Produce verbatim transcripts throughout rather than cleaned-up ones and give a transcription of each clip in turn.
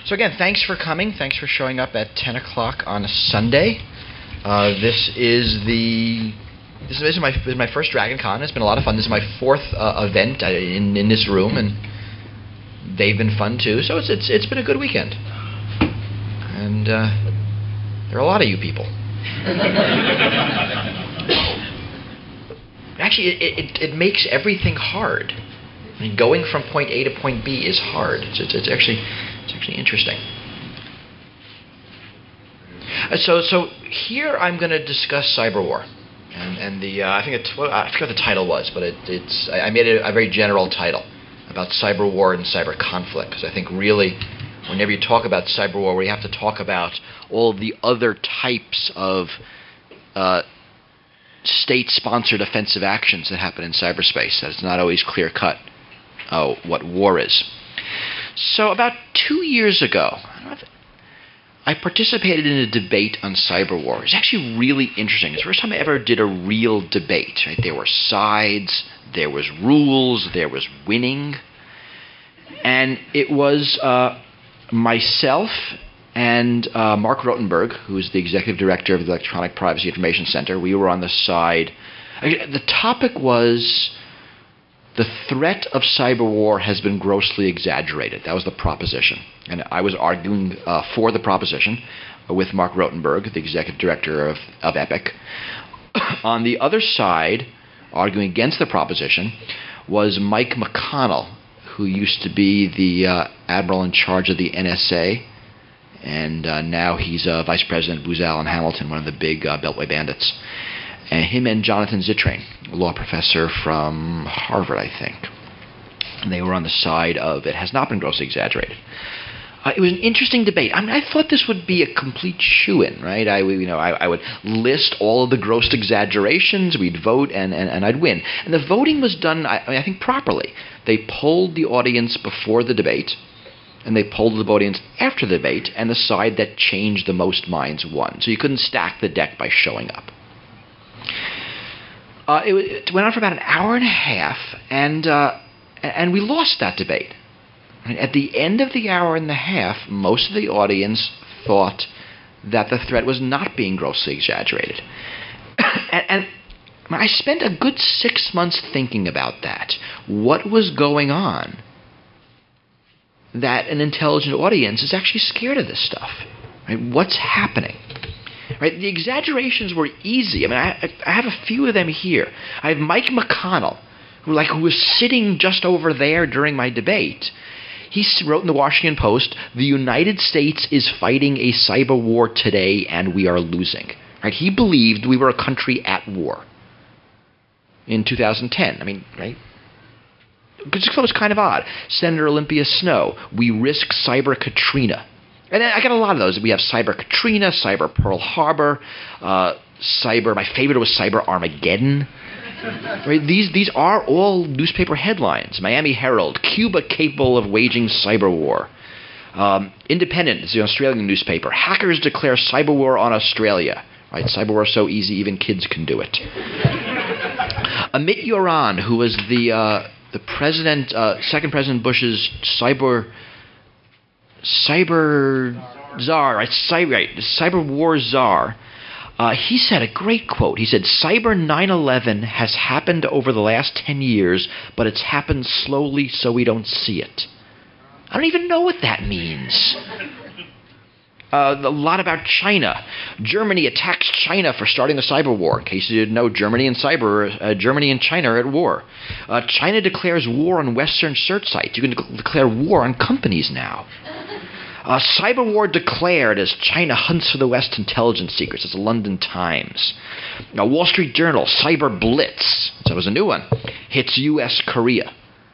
So again, thanks for coming. Thanks for showing up at ten o'clock on a Sunday. Uh, this is the this is, this is my this is my first Dragon Con. It's been a lot of fun. This is my fourth uh, event uh, in in this room, and they've been fun too. So it's it's it's been a good weekend, and uh, there are a lot of you people. Actually, it, it it makes everything hard. I mean, going from point A to point B is hard. It's, it's, it's actually it's actually interesting. Uh, so so here I'm going to discuss cyber war, and and the uh, I think it, well, I forget what the title was, but it, it's I made it a very general title about cyber war and cyber conflict, because I think really whenever you talk about cyber war, we have to talk about all the other types of uh, state-sponsored offensive actions that happen in cyberspace. That it's not always clear-cut uh, what war is. So about two years ago, I, don't know if I participated in a debate on cyber war. It's actually really interesting. It's the first time I ever did a real debate. Right? There were sides, there was rules, there was winning, and it was uh, myself and uh, Mark Rotenberg, who is the executive director of the Electronic Privacy Information Center. We were on the side. The topic was the threat of cyber war has been grossly exaggerated. That was the proposition. And I was arguing uh, for the proposition with Mark Rotenberg, the executive director of, of EPIC. On the other side, arguing against the proposition, was Mike McConnell, who used to be the uh, admiral in charge of the N S A. And uh, now he's uh, Vice President Booz Allen Hamilton, one of the big uh, Beltway bandits. And him and Jonathan Zittrain, a law professor from Harvard, I think. And they were on the side of it has not been grossly exaggerated. Uh, it was an interesting debate. I mean, I thought this would be a complete shoo-in, right? I, you know, I, I would list all of the gross exaggerations, we'd vote, and, and, and I'd win. And the voting was done, I, I think, properly. They polled the audience before the debate, and they polled the audience after the debate, and the side that changed the most minds won. So you couldn't stack the deck by showing up. Uh, it, it went on for about an hour and a half, and uh, and we lost that debate. At the end of the hour and a half, most of the audience thought that the threat was not being grossly exaggerated. and, and I spent a good six months thinking about that. What was going on that an intelligent audience is actually scared of this stuff? Right? What's happening? Right? The exaggerations were easy. I mean, I, I have a few of them here. I have Mike McConnell, who like who was sitting just over there during my debate. He wrote in the Washington Post, "The United States is fighting a cyber war today, and we are losing." Right? He believed we were a country at war in two thousand ten. I mean, right? Because it was kind of odd. Senator Olympia Snowe, "We risk cyber Katrina." And I got a lot of those. We have Cyber Katrina, Cyber Pearl Harbor, uh, Cyber, my favorite was Cyber Armageddon. Right? These these are all newspaper headlines. Miami Herald, "Cuba capable of waging cyber war." Um, Independent, it's the Australian newspaper. "Hackers declare cyber war on Australia." Right? Cyber war is so easy, even kids can do it. Amit Yoran, who was the uh, the president, uh, second President Bush's cyber cyber czar, right? Cyber, right, cyber war czar. Uh, he said a great quote. He said, "Cyber nine eleven has happened over the last ten years, but it's happened slowly so we don't see it." I don't even know what that means. Uh, a lot about China. "Germany attacks China for starting the cyber war." In case you didn't know, Germany and cyber, uh, Germany and China are at war. Uh, "China declares war on Western search sites." You can de- declare war on companies now. Uh, "Cyber war declared as China hunts for the West intelligence secrets." It's the London Times. Now, Wall Street Journal, "Cyber blitz." So that was a new one. "Hits U S Korea."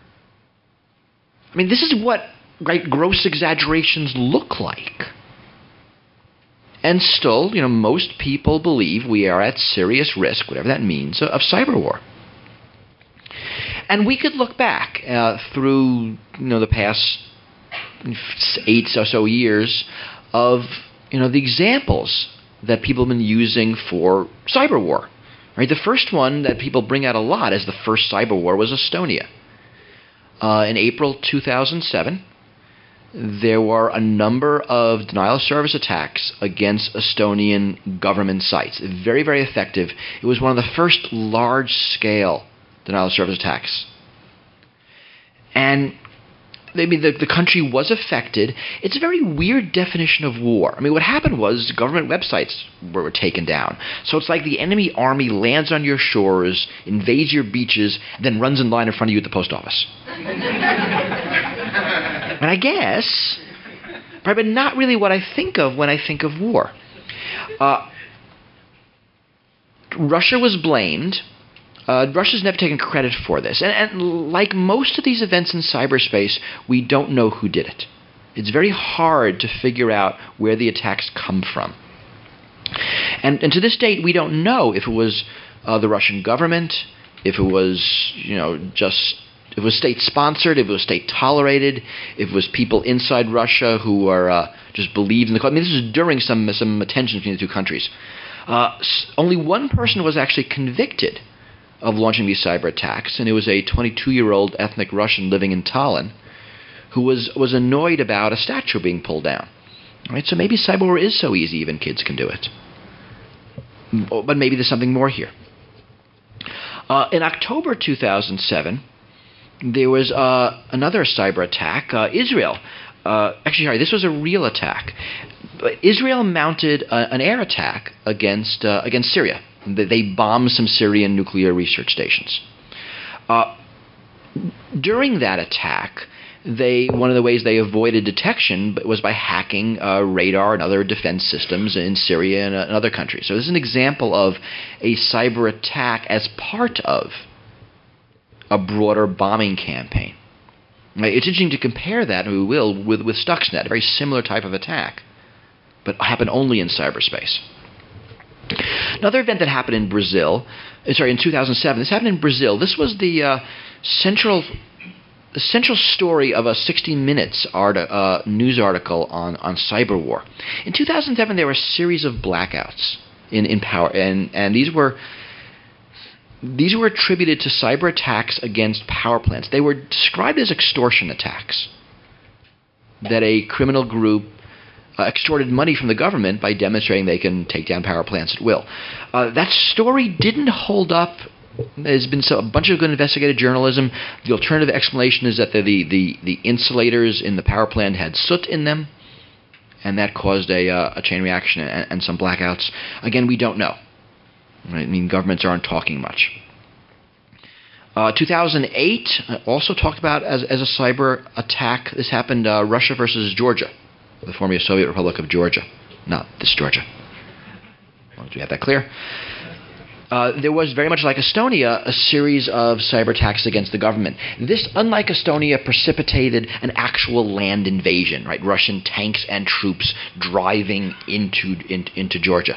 I mean, this is what right, gross exaggerations look like. And still, you know, most people believe we are at serious risk, whatever that means, of cyber war. And we could look back uh, through, you know, the past eight or so years of, you know, the examples that people have been using for cyber war. Right? The first one that people bring out a lot as the first cyber war was Estonia. Uh, in April two thousand seven, there were a number of denial of service attacks against Estonian government sites. Very, very effective. It was one of the first large-scale denial of service attacks. And I mean, the, the country was affected. It's a very weird definition of war. I mean, what happened was government websites were, were taken down. So it's like the enemy army lands on your shores, invades your beaches, and then runs in line in front of you at the post office. And I guess, right, but not really what I think of when I think of war. Uh, Russia was blamed. Uh, Russia's never taken credit for this. And, and like most of these events in cyberspace, we don't know who did it. It's very hard to figure out where the attacks come from. And, and to this date, we don't know if it was uh, the Russian government, if it was, you know, just, if it was state-sponsored, if it was state-tolerated, if it was people inside Russia who are uh, just believed in the... I mean, this was during some, some tensions between the two countries. Uh, only one person was actually convicted of launching these cyber attacks, and it was a twenty-two-year-old ethnic Russian living in Tallinn who was, was annoyed about a statue being pulled down. All right, so maybe cyber war is so easy even kids can do it. But maybe there's something more here. Uh, in October two thousand seven, there was uh, another cyber attack. Uh, Israel, uh, actually, sorry, this was a real attack. Israel mounted a, an air attack against uh, against Syria. They bombed some Syrian nuclear research stations. Uh, during that attack, they one of the ways they avoided detection was by hacking uh, radar and other defense systems in Syria and, uh, and other countries. So this is an example of a cyber attack as part of a broader bombing campaign. It's interesting to compare that, and we will, with, with Stuxnet, a very similar type of attack, but happened only in cyberspace. Another event that happened in Brazil, sorry, in two thousand seven, this happened in Brazil. This was the uh, central the central story of a sixty minutes art, uh, news article on, on cyber war. In two thousand seven, there were a series of blackouts in, in power, and, and these were these were attributed to cyber attacks against power plants. They were described as extortion attacks, that a criminal group Uh, extorted money from the government by demonstrating they can take down power plants at will. Uh, that story didn't hold up. There's been so, a bunch of good investigative journalism. The alternative explanation is that the, the, the, the insulators in the power plant had soot in them, and that caused a, uh, a chain reaction and, and some blackouts. Again, we don't know. Right? I mean, governments aren't talking much. Uh, two thousand eight, also talked about as, as a cyber attack. This happened, uh, Russia versus Georgia, the former Soviet Republic of Georgia, not this Georgia. Well, do we have that clear? Uh, there was, very much like Estonia, a series of cyber attacks against the government. This, unlike Estonia, precipitated an actual land invasion, right? Russian tanks and troops driving into, in, into Georgia.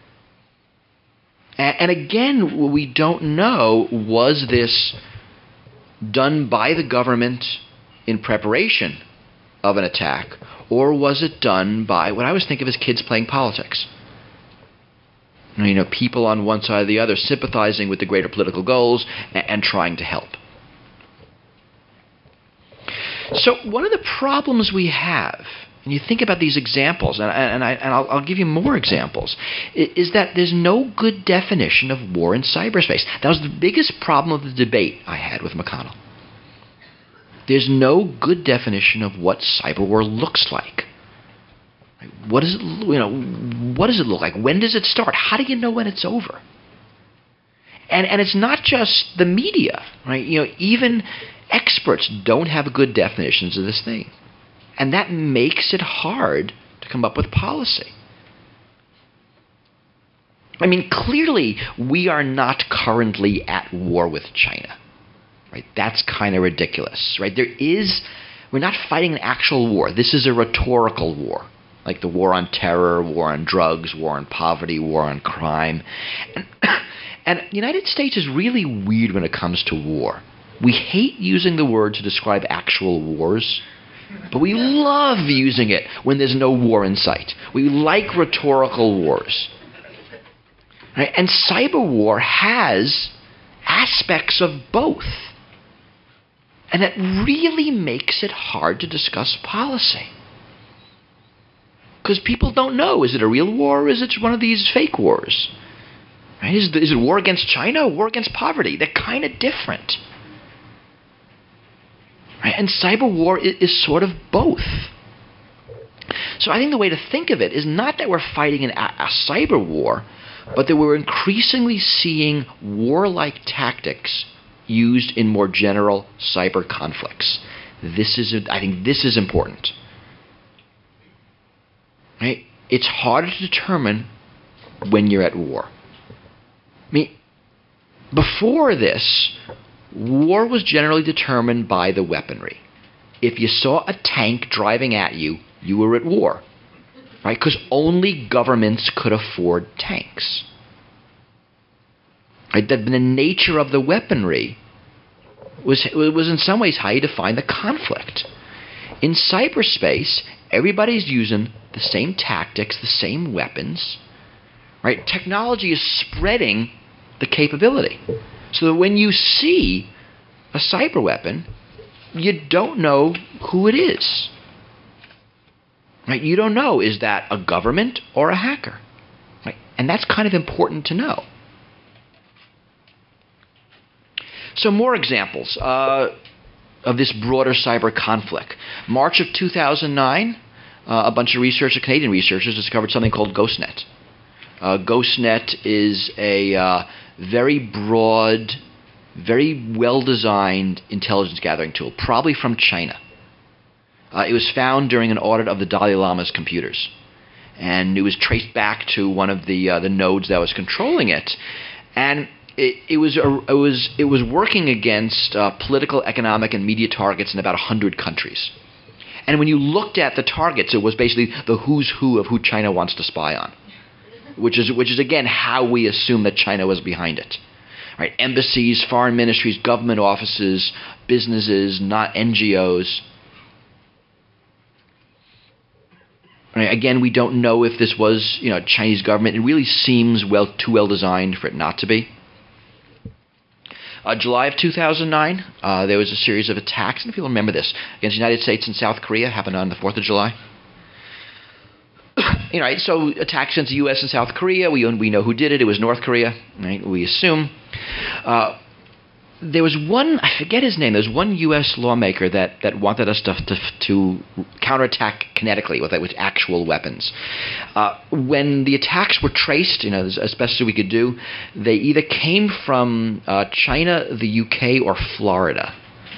And, and again, we don't know, was this done by the government in preparation of an attack, or was it done by what I always think of as kids playing politics? You know, people on one side or the other sympathizing with the greater political goals and, and trying to help. So one of the problems we have, and you think about these examples, and, and, I, and I'll, I'll give you more examples, is that there's no good definition of war in cyberspace. That was the biggest problem of the debate I had with McConnell. There's no good definition of what cyber war looks like. What does it, you know, what does it look like? When does it start? How do you know when it's over? And and it's not just the media, right? You know, even experts don't have good definitions of this thing, and that makes it hard to come up with policy. I mean, clearly we are not currently at war with China. Right, that's kind of ridiculous, right? There is, we're not fighting an actual war. This is a rhetorical war, like the war on terror, war on drugs, war on poverty, war on crime. And, and the United States is really weird when it comes to war. We hate using the word to describe actual wars, but we love using it when there's no war in sight. We like rhetorical wars. Right? And cyber war has aspects of both. And that really makes it hard to discuss policy. Because people don't know, is it a real war or is it one of these fake wars? Right? Is, is it war against China or war against poverty? They're kind of different. Right? And cyber war is, is sort of both. So I think the way to think of it is not that we're fighting an, a, a cyber war, but that we're increasingly seeing warlike tactics used in more general cyber conflicts. This is, I think this is important. Right? It's harder to determine when you're at war. I mean, before this, war was generally determined by the weaponry. If you saw a tank driving at you, you were at war. Right? Because only governments could afford tanks. Right? The, the nature of the weaponry was, was in some ways how you define the conflict. In cyberspace, everybody's using the same tactics, the same weapons. Right? Technology is spreading the capability. So that when you see a cyber weapon, you don't know who it is. Right? You don't know, is that a government or a hacker? Right? And that's kind of important to know. So more examples uh, of this broader cyber conflict. March of two thousand nine, uh, a bunch of researchers, Canadian researchers, discovered something called GhostNet. Uh, GhostNet is a uh, very broad, very well-designed intelligence gathering tool, probably from China. Uh, it was found during an audit of the Dalai Lama's computers, and it was traced back to one of the uh, the nodes that was controlling it, and it, it was a, it was it was working against uh, political, economic, and media targets in about a hundred countries. And when you looked at the targets, it was basically the who's who of who China wants to spy on, which is which is again how we assume that China was behind it. Right? Embassies, foreign ministries, government offices, businesses, not N G Os. Right? Again, we don't know if this was, you know, Chinese government. It really seems well too well designed for it not to be. Uh, July of two thousand nine, uh, there was a series of attacks, and if you'll remember this, against the United States and South Korea, happened on the fourth of July. You know, right? So attacks against the U S and South Korea, we we know who did it. It was North Korea, right? We assume. Uh, there was one, I forget his name, there was one U S lawmaker that, that wanted us to, to, to counterattack kinetically with, with actual weapons. Uh, when the attacks were traced, you know, as, as best as we could do, they either came from uh, China, the U K, or Florida.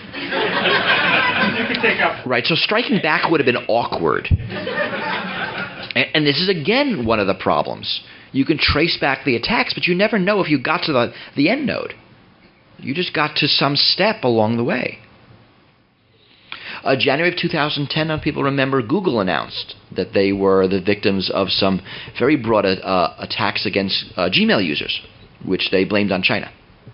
You could take up. Right, so striking back would have been awkward. And, and this is, again, one of the problems. You can trace back the attacks, but you never know if you got to the, the end node. You just got to some step along the way. Uh, January of two thousand ten, people remember Google announced that they were the victims of some very broad uh, attacks against uh, Gmail users, which they blamed on China.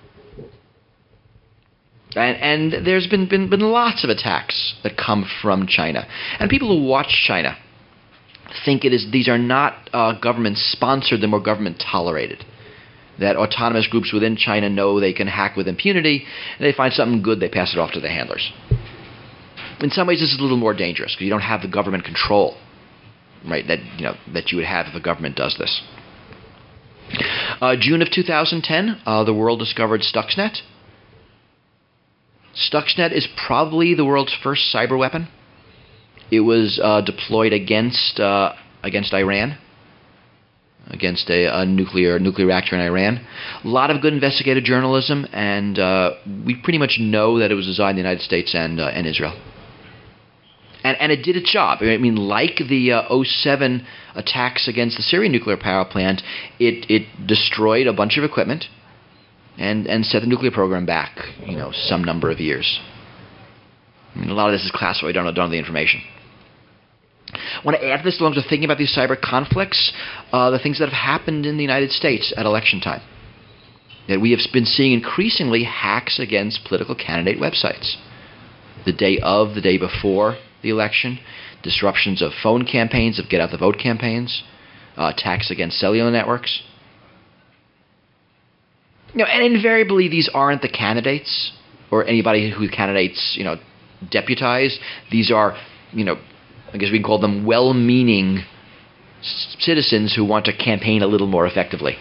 And, and there's been, been, been lots of attacks that come from China. And people who watch China think it is these are not uh, government-sponsored, they're more government-tolerated. That autonomous groups within China know they can hack with impunity, and they find something good, they pass it off to the handlers. In some ways, this is a little more dangerous because you don't have the government control, right? That you know that you would have if a government does this. Uh, June of two thousand ten, uh, the world discovered Stuxnet. Stuxnet is probably the world's first cyber weapon. It was uh, deployed against uh, against Iran. Against a, a nuclear nuclear reactor in Iran. A lot of good investigative journalism, and uh, we pretty much know that it was designed in the United States and uh, and Israel. And and it did its job. I mean, like the uh, oh seven attacks against the Syrian nuclear power plant, it it destroyed a bunch of equipment, and and set the nuclear program back, you know, some number of years. I mean, a lot of this is classified. We don't know, don't know the information. I want to add this along to thinking about these cyber conflicts, uh, the things that have happened in the United States at election time. That we have been seeing increasingly hacks against political candidate websites. The day of, the day before the election, disruptions of phone campaigns, of get-out-the-vote campaigns, uh, attacks against cellular networks. You know, and invariably these aren't the candidates. or anybody who candidates, you know, deputize. These are, you know, I guess we can call them well-meaning c- citizens who want to campaign a little more effectively.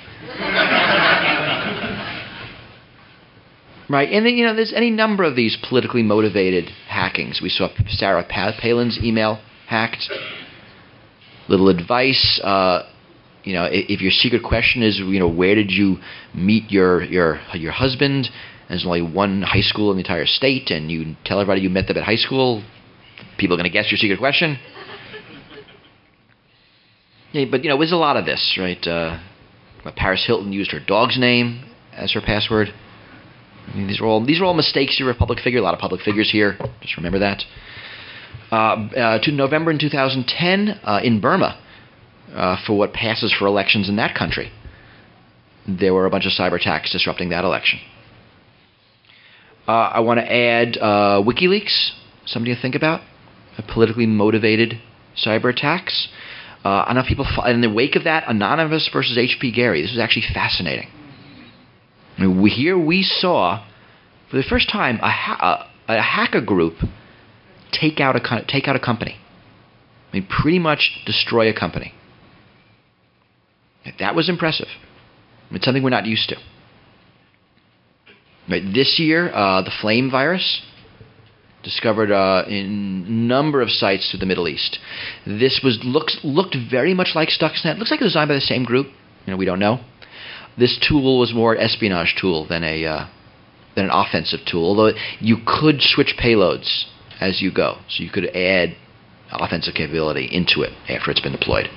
Right, and then, you know, there's any number of these politically motivated hackings. We saw Sarah Palin's email hacked. Little advice, uh, you know, if, if your secret question is, you know, where did you meet your your your husband? And there's only one high school in the entire state, and you tell everybody you met them at high school, people are going to guess your secret question. Yeah, but, you know, there's a lot of this, right? Uh, Paris Hilton used her dog's name as her password. I mean, these are all these are all mistakes. You're a public figure. A lot of public figures here. Just remember that. Uh, uh, to November in two thousand ten uh, in Burma, uh, for what passes for elections in that country, there were a bunch of cyber attacks disrupting that election. Uh, I want to add uh, WikiLeaks, something to think about. Uh, politically motivated cyber attacks. Uh, I know people. In the wake of that, Anonymous versus H P Gary. This was actually fascinating. I mean, we, here we saw, for the first time, a, ha- a, a hacker group take out a take out a company. I mean, pretty much destroy a company. That was impressive. It's something we're not used to. Right, this year, uh, the Flame virus discovered uh, in a number of sites through the Middle East. This was looks looked very much like Stuxnet. Looks like it was designed by the same group. You know, we don't know. This tool was more an espionage tool than a uh, than an offensive tool, although you could switch payloads as you go, so you could add offensive capability into it after it's been deployed.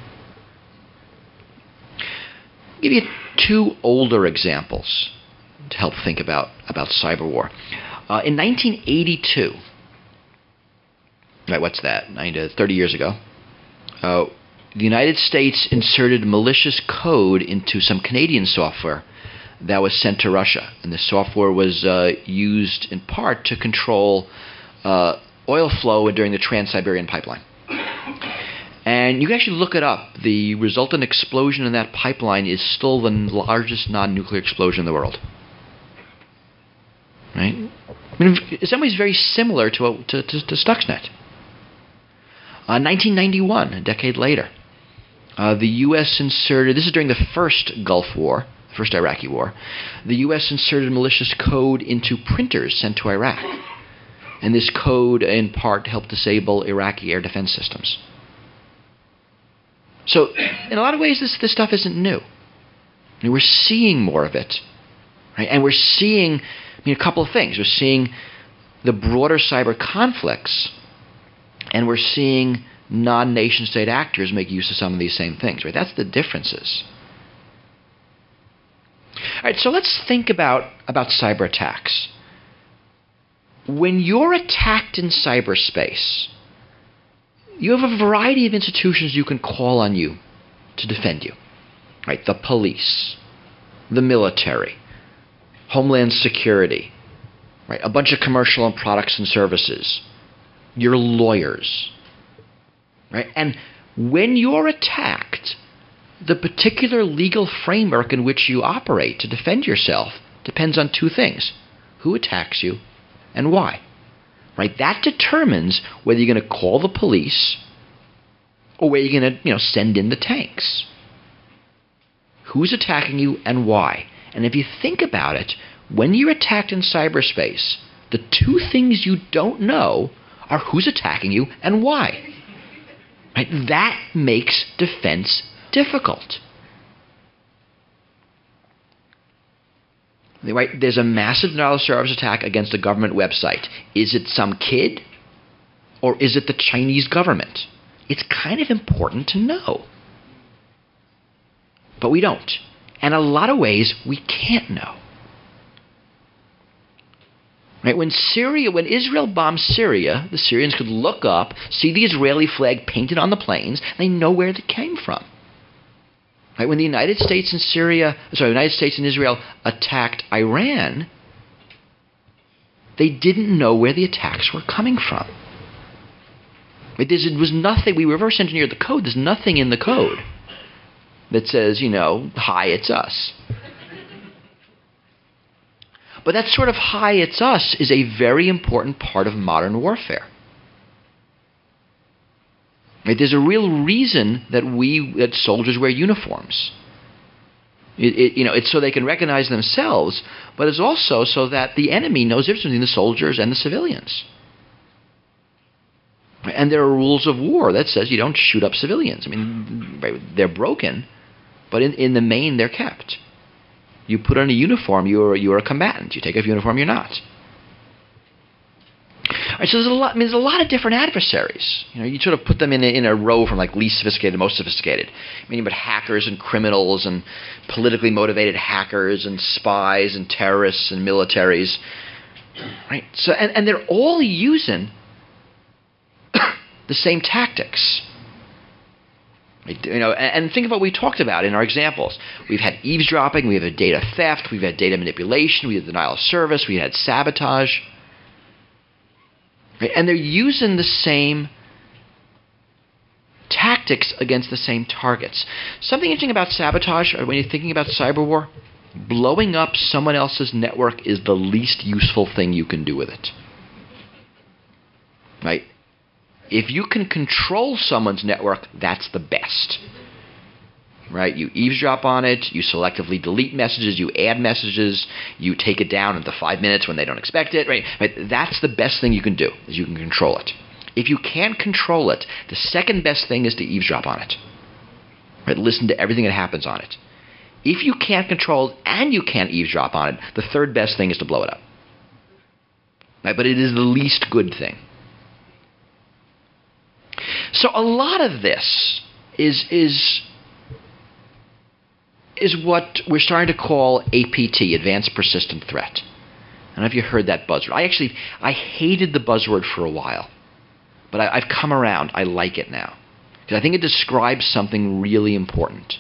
I'll give you two older examples to help think about, about cyber war. Uh, in nineteen eighty-two, right, what's that, thirty years ago, uh, the United States inserted malicious code into some Canadian software that was sent to Russia. And the software was uh, used in part to control uh, oil flow during the Trans-Siberian Pipeline. And you can actually look it up. The resultant explosion in that pipeline is still the largest non-nuclear explosion in the world. Right? I mean, in some ways very similar to, a, to, to, to Stuxnet. Uh, nineteen ninety-one, a decade later, uh, the U S inserted, this is during the first Gulf War, the first Iraqi war, the U S inserted malicious code into printers sent to Iraq. And this code, in part, helped disable Iraqi air defense systems. So, in a lot of ways, this, this stuff isn't new. I mean, we're seeing more of it. Right? And we're seeing, I mean, a couple of things. We're seeing the broader cyber conflicts, and we're seeing non-nation state actors make use of some of these same things. Right? That's the differences. All right, so let's think about, about cyber attacks. When you're attacked in cyberspace, you have a variety of institutions you can call on you to defend you. Right? The police, the military, Homeland Security, right? A bunch of commercial and products and services, your lawyers. Right? And when you're attacked, the particular legal framework in which you operate to defend yourself depends on two things. Who attacks you and why? Right? That determines whether you're going to call the police or whether you're going to, you know, send in the tanks. Who's attacking you and why? And if you think about it, when you're attacked in cyberspace, the two things you don't know are who's attacking you and why. Right? That makes defense difficult. Right? There's a massive denial of service attack against a government website. Is it some kid? Or is it the Chinese government? It's kind of important to know. But we don't. And in a lot of ways, we can't know. Right? When Syria, when Israel bombed Syria, the Syrians could look up, see the Israeli flag painted on the planes, and they know where it came from. Right? When the United States and Syria, sorry, the United States and Israel attacked Iran, they didn't know where the attacks were coming from. Right? There was nothing. We reverse engineered the code. There's nothing in the code that says, you know, hi, it's us. But that sort of "hi, it's us" is a very important part of modern warfare. Right? There's a real reason that we that soldiers wear uniforms. It, it, you know, it's so they can recognize themselves, but it's also so that the enemy knows the difference between the soldiers and the civilians. And there are rules of war that says you don't shoot up civilians. I mean, right, they're broken, but in, in the main, they're kept. You put on a uniform, you're you're a combatant. You take off a uniform, you're not. All right, so there's a lot. I mean, there's a lot of different adversaries. You know, you sort of put them in a, in a row from like least sophisticated to most sophisticated. Meaning, but hackers and criminals and politically motivated hackers and spies and terrorists and militaries. Right. So and, and they're all using the same tactics. You know, and, and think of what we talked about in our examples. We've had eavesdropping, we have had data theft, we've had data manipulation, we have denial of service, we had sabotage. Right? And they're using the same tactics against the same targets. Something interesting about sabotage, or when you're thinking about cyber war, blowing up someone else's network is the least useful thing you can do with it. Right? If you can control someone's network, that's the best. Right? You eavesdrop on it, you selectively delete messages, you add messages, you take it down in the five minutes when they don't expect it. Right? Right? That's the best thing you can do, is you can control it. If you can't control it, the second best thing is to eavesdrop on it. Right? Listen to everything that happens on it. If you can't control it and you can't eavesdrop on it, the third best thing is to blow it up. Right? But it is the least good thing. So a lot of this is is is what we're starting to call A P T, Advanced Persistent Threat. I don't know if you heard that buzzword. I actually I hated the buzzword for a while, but I, I've come around. I like it now because I think it describes something really important.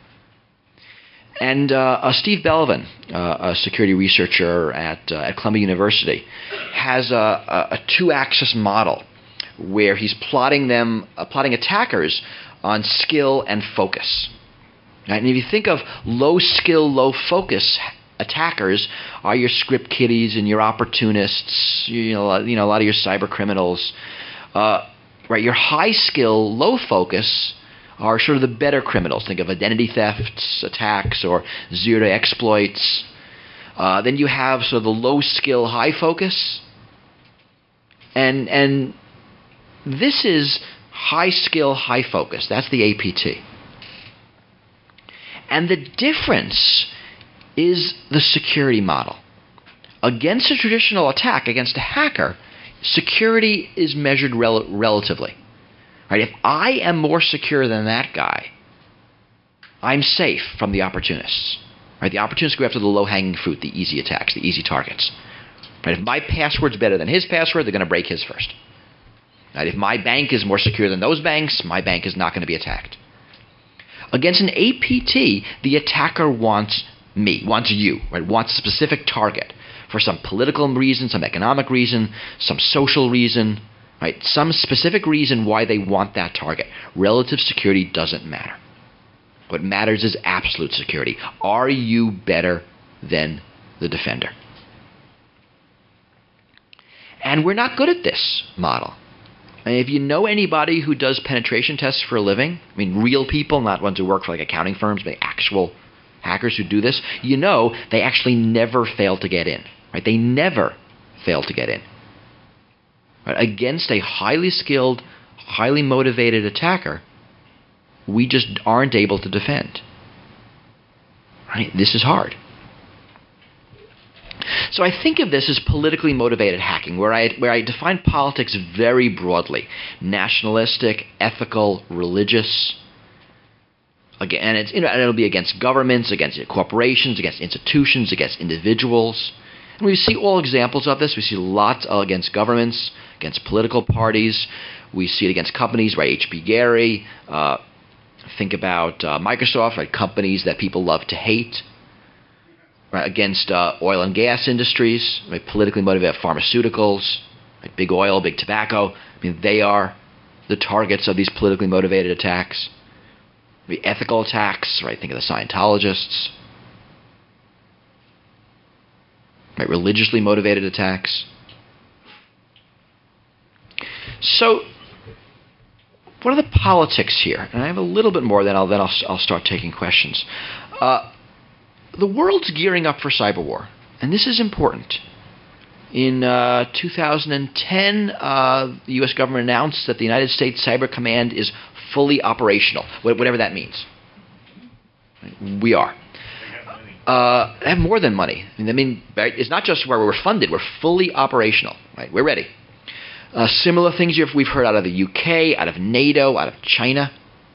And uh, uh, Steve Belvin, uh, a security researcher at uh, at Columbia University, has a, a, a two-axis model where he's plotting them, uh, plotting attackers on skill and focus. Right? And if you think of low skill, low focus attackers, are your script kiddies and your opportunists, you know, you know, a lot of your cyber criminals. Uh, right, your high skill, low focus are sort of the better criminals. Think of identity thefts attacks or zero day exploits. Uh, then you have sort of the low skill, high focus, and and this is high skill, high focus. That's the A P T. And the difference is the security model. Against a traditional attack, against a hacker, security is measured rel- relatively. Right? If I am more secure than that guy, I'm safe from the opportunists. Right? The opportunists go after the low-hanging fruit, the easy attacks, the easy targets. Right? If my password's better than his password, they're going to break his first. Right? If my bank is more secure than those banks, my bank is not going to be attacked. Against an A P T, the attacker wants me, wants you, right? Wants a specific target for some political reason, some economic reason, some social reason, right? Some specific reason why they want that target. Relative security doesn't matter. What matters is absolute security. Are you better than the defender? And we're not good at this model. And if you know anybody who does penetration tests for a living, I mean real people, not ones who work for like accounting firms, but actual hackers who do this, you know they actually never fail to get in. Right? They never fail to get in. Right? Against a highly skilled, highly motivated attacker, we just aren't able to defend. Right? This is hard. So I think of this as politically motivated hacking, where I where I define politics very broadly: nationalistic, ethical, religious. Again, and it's you know, and it'll be against governments, against corporations, against institutions, against individuals. And we see all examples of this. We see lots against governments, against political parties. We see it against companies, right? H P Gary. Uh, think about uh, Microsoft, right? Companies that people love to hate. Right, against uh, oil and gas industries, right, politically motivated pharmaceuticals, right, big oil, big tobacco. I mean, they are the targets of these politically motivated attacks. The ethical attacks, right? Think of the Scientologists. right? Religiously motivated attacks. So, what are the politics here? And I have a little bit more, then I'll then I'll, I'll start taking questions. Uh, the world's gearing up for cyber war, and this is important. In uh, two thousand ten, uh, the U S government announced that the United States Cyber Command is fully operational, whatever that means. We are. Uh, have more than money. I mean, I mean, it's not just where we're funded. We're fully operational. Right? We're ready. Uh, similar things you've, we've heard out of the U K, out of NATO, out of China.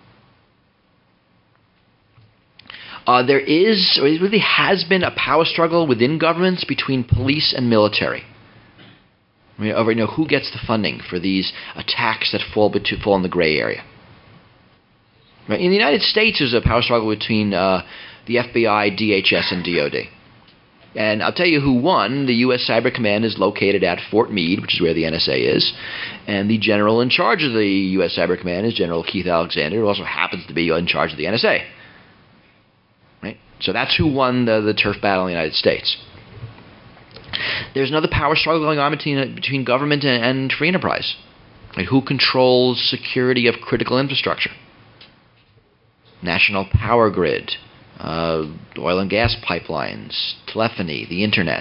Uh, there is, or it really has been, a power struggle within governments between police and military. I mean, over you know who gets the funding for these attacks that fall between, fall in the gray area. Right? In the United States, there's a power struggle between uh, the F B I, D H S, and D O D. And I'll tell you who won. The U S Cyber Command is located at Fort Meade, which is where the N S A is. And the general in charge of the U S Cyber Command is General Keith Alexander, who also happens to be in charge of the N S A. Right? So that's who won the, the turf battle in the United States. There's another power struggle going on between, between government and, and free enterprise. Like who controls security of critical infrastructure? National power grid. Uh, oil and gas pipelines, telephony, the internet,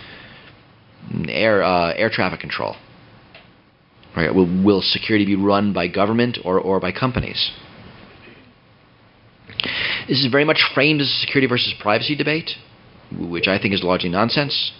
air uh, air traffic control. Right? Will, will security be run by government or, or by companies? This is very much framed as a security versus privacy debate, which I think is largely nonsense.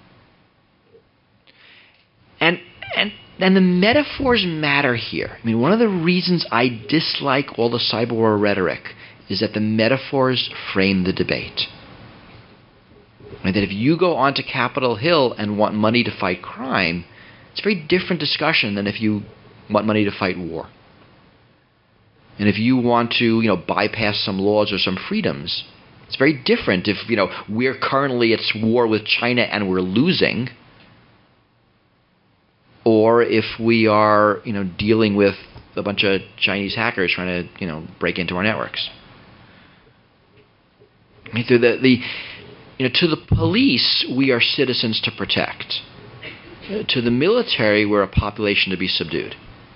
And and and the metaphors matter here. I mean, one of the reasons I dislike all the cyber war rhetoric is that the metaphors frame the debate. And that if you go onto Capitol Hill and want money to fight crime, it's a very different discussion than if you want money to fight war. And if you want to, you know, bypass some laws or some freedoms, it's very different if, you know, we're currently at war with China and we're losing, or if we are, you know, dealing with a bunch of Chinese hackers trying to, you know, break into our networks. I mean, through the, the, you know, to the police, we are citizens to protect. To the military, we're a population to be subdued.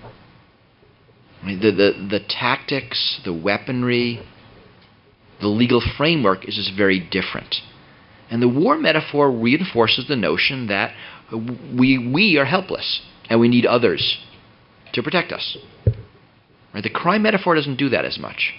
I mean, the, the, the tactics, the weaponry, the legal framework is just very different. And the war metaphor reinforces the notion that we, we are helpless and we need others to protect us. Right? The crime metaphor doesn't do that as much.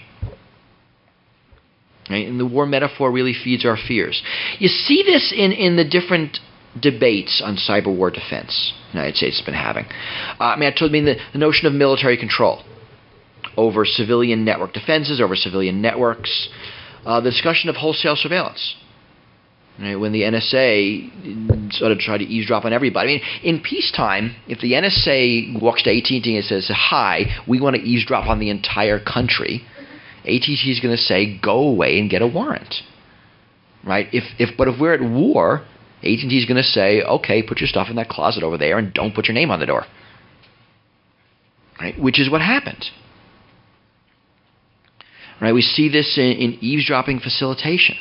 Right? And the war metaphor really feeds our fears. You see this in, in the different debates on cyber war defense the United States has been having. Uh, I mean, I told you the, the notion of military control over civilian network defenses, over civilian networks, uh, the discussion of wholesale surveillance. Right? When the N S A sort of tried to eavesdrop on everybody. I mean, in peacetime, if the N S A walks to A T and T and says, "Hi, we want to eavesdrop on the entire country," A T and T is going to say, "Go away and get a warrant." Right? If if but if we're at war, A T and T is going to say, "Okay, put your stuff in that closet over there and don't put your name on the door." Right? Which is what happened. Right? We see this in, in eavesdropping facilitation.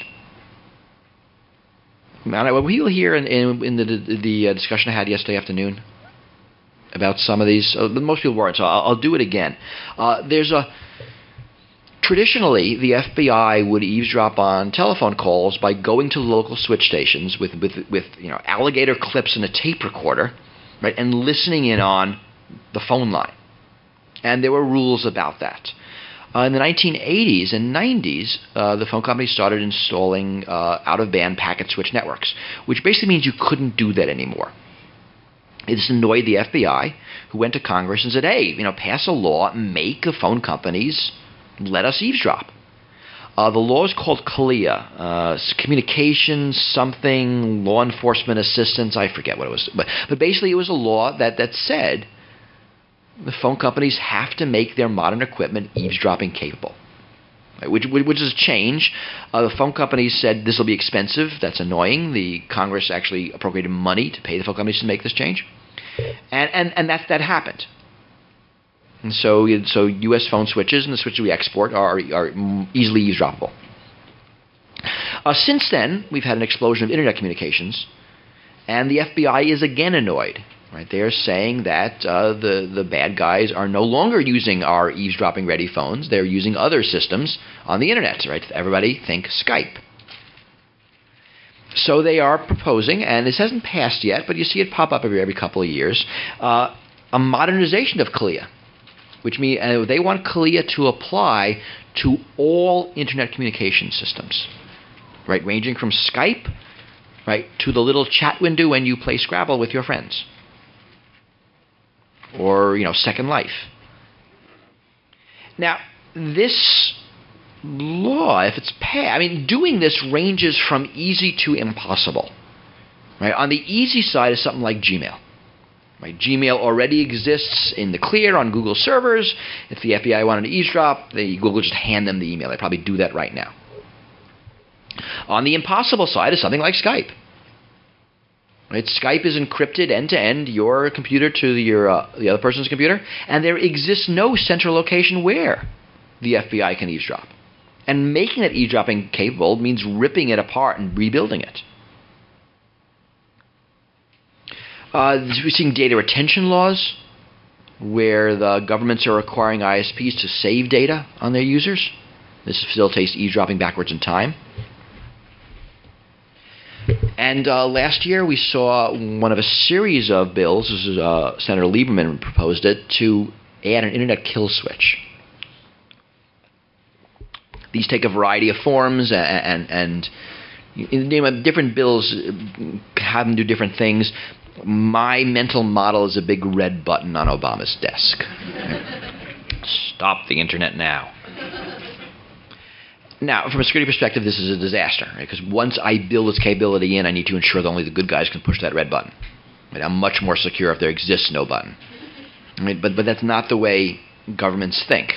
What we'll hear in, in, in the, the, the discussion I had yesterday afternoon about some of these, uh, most people weren't, so I'll, I'll do it again. Uh, there's a Traditionally, the F B I would eavesdrop on telephone calls by going to local switch stations with, with, with you know, alligator clips and a tape recorder, right, and listening in on the phone line. And there were rules about that. Uh, in the nineteen eighties and nineties, uh, the phone companies started installing uh, out-of-band packet switch networks, which basically means you couldn't do that anymore. This annoyed the F B I, who went to Congress and said, "Hey, you know, pass a law, make the phone companies let us eavesdrop." Uh, the law is called CALEA, uh, Communications Something Law Enforcement Assistance. I forget what it was, but but basically it was a law that that said the phone companies have to make their modern equipment eavesdropping capable. Right, which which is a change. Uh, the phone companies said this will be expensive. That's annoying. The Congress actually appropriated money to pay the phone companies to make this change, and and and that that happened. And so, so U S phone switches and the switches we export are, are easily eavesdroppable. Uh, since then, we've had an explosion of internet communications, And the F B I is again annoyed. Right? They are saying that uh, the, the bad guys are no longer using our eavesdropping-ready phones. They're using other systems on the Internet. Right? Everybody think Skype. So they are proposing, and this hasn't passed yet, but you see it pop up every, every couple of years, uh, a modernization of CALEA, which means uh, they want CALEA to apply to all Internet communication systems, right, ranging from Skype, right, to the little chat window when you play Scrabble with your friends, or you know, Second Life. Now, this law, if it's passed, I mean, doing this ranges from easy to impossible. Right? On the easy side is something like Gmail. Right? Gmail already exists in the clear on Google servers. If the F B I wanted to eavesdrop, they, Google just hand them the email. They probably do that right now. On the impossible side is something like Skype. Right? Skype is encrypted end-to-end, your computer to your uh, the other person's computer, and there exists no central location where the F B I can eavesdrop. And making it eavesdropping capable means ripping it apart and rebuilding it. Uh, we're seeing data retention laws, where the governments are requiring I S Ps to save data on their users. This facilitates eavesdropping backwards in time. And uh, last year we saw one of a series of bills, this is, uh, Senator Lieberman proposed it, to add an internet kill switch. These take a variety of forms, and, and, and in the name of different bills have them do different things. My mental model is a big red button on Obama's desk. Stop the internet now. Now, from a security perspective, this is a disaster, right? Because once I build this capability in, I need to ensure that only the good guys can push that red button. Right? I'm much more secure if there exists no button. Right? But, but that's not the way governments think.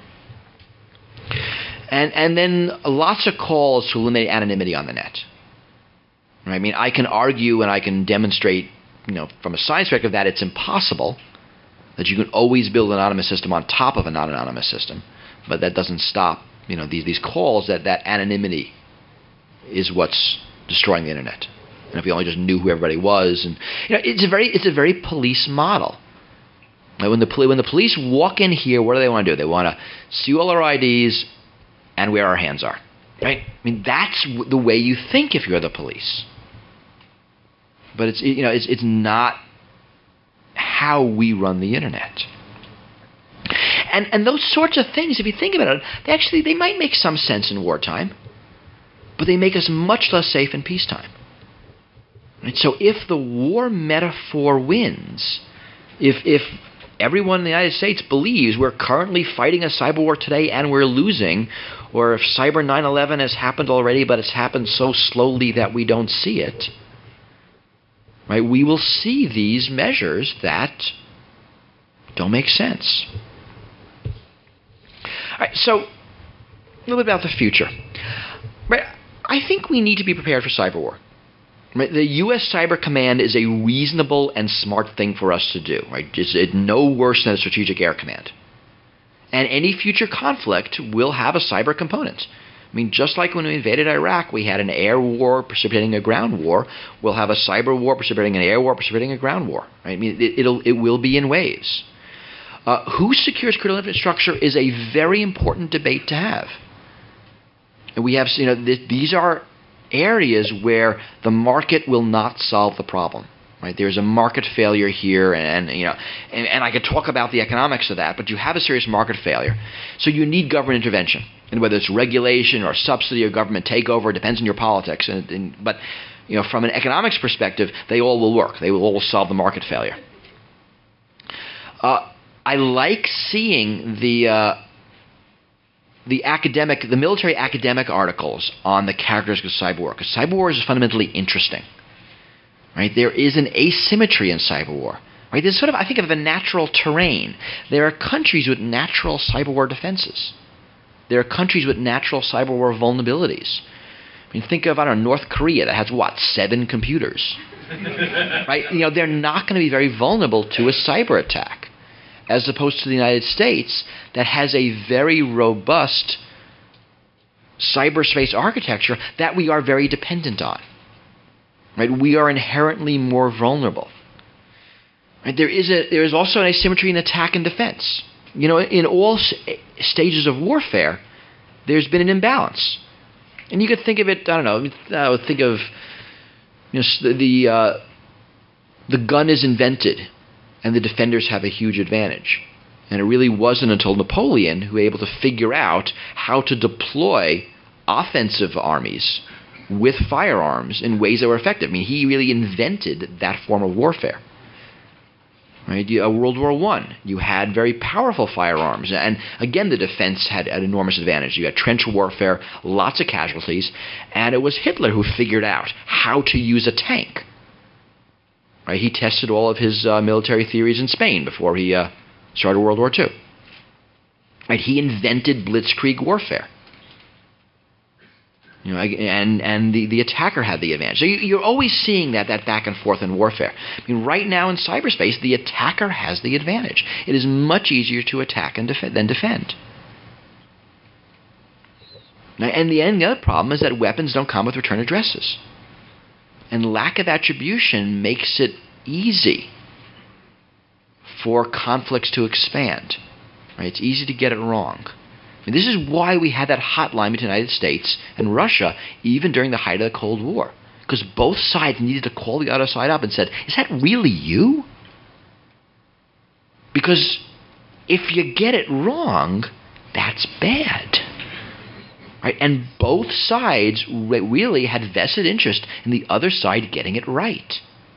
And and then lots of calls to eliminate anonymity on the net. Right? I mean, I can argue and I can demonstrate, you know, from a science perspective that it's impossible, that you can always build an anonymous system on top of a non-anonymous system, but that doesn't stop, you know, these these calls that that anonymity is what's destroying the internet. And if we only just knew who everybody was, and you know, it's a very it's a very police model. Like when the when the police walk in here, what do they want to do? They want to see all our I Ds and where our hands are, right? I mean, that's w- the way you think if you're the police. But it's you know it's it's not how we run the internet. And and those sorts of things, if you think about it, they actually they might make some sense in wartime, but they make us much less safe in peacetime. Right? So if the war metaphor wins, if if everyone in the United States believes we're currently fighting a cyber war today and we're losing, or if Cyber nine eleven has happened already but it's happened so slowly that we don't see it, right? We will see these measures that don't make sense. All right, so a little bit about the future. Right, I think we need to be prepared for cyber war. Right, the U S Cyber Command is a reasonable and smart thing for us to do. Right, it's it no worse than a Strategic Air Command. And any future conflict will have a cyber component. I mean, just like when we invaded Iraq, we had an air war precipitating a ground war. We'll have a cyber war precipitating an air war precipitating a ground war. Right? I mean, it, it'll it will be in waves. Uh, who secures critical infrastructure is a very important debate to have. And we have, you know, th- these are areas where the market will not solve the problem. Right? There's a market failure here, and, and you know, and, and I could talk about the economics of that, but you have a serious market failure. So you need government intervention, and whether it's regulation or subsidy or government takeover, it depends on your politics. And, and but you know, from an economics perspective, they all will work. They will all solve the market failure. Uh, I like seeing the uh, the academic, the military academic articles on the characteristics of cyber war, because cyber war is fundamentally interesting. Right? There is an asymmetry in cyber war. Right? There's sort of, I think, of a natural terrain. There are countries with natural cyber war defenses. There are countries with natural cyber war vulnerabilities. I mean, think of, I don't know, North Korea that has, what, seven computers. Right? You know, they're not going to be very vulnerable to a cyber attack, as opposed to the United States that has a very robust cyberspace architecture that we are very dependent on. Right? We are inherently more vulnerable. Right? There is a there is also an asymmetry in attack and defense. You know, in all s- stages of warfare, there's been an imbalance, and you could think of it. I don't know. I would think of you know the uh, the gun is invented, and the defenders have a huge advantage. And it really wasn't until Napoleon who was able to figure out how to deploy offensive armies with firearms in ways that were effective. I mean, he really invented that form of warfare. Right? You, uh, World War One, you had very powerful firearms, and again, the defense had an enormous advantage. You had trench warfare, lots of casualties, and it was Hitler who figured out how to use a tank. Right? He tested all of his uh, military theories in Spain before he uh, started World War Two. Right? He invented blitzkrieg warfare. You know, and and the, the attacker had the advantage. So you, you're always seeing that that back and forth in warfare. I mean, right now in cyberspace, the attacker has the advantage. It is much easier to attack and def- than defend. Now, and the, and the other problem is that weapons don't come with return addresses. And lack of attribution makes it easy for conflicts to expand. Right? It's easy to get it wrong. And this is why we had that hotline between the United States and Russia, even during the height of the Cold War. Because both sides needed to call the other side up and said, is that really you? Because if you get it wrong, that's bad. Right? And both sides re- really had vested interest in the other side getting it right.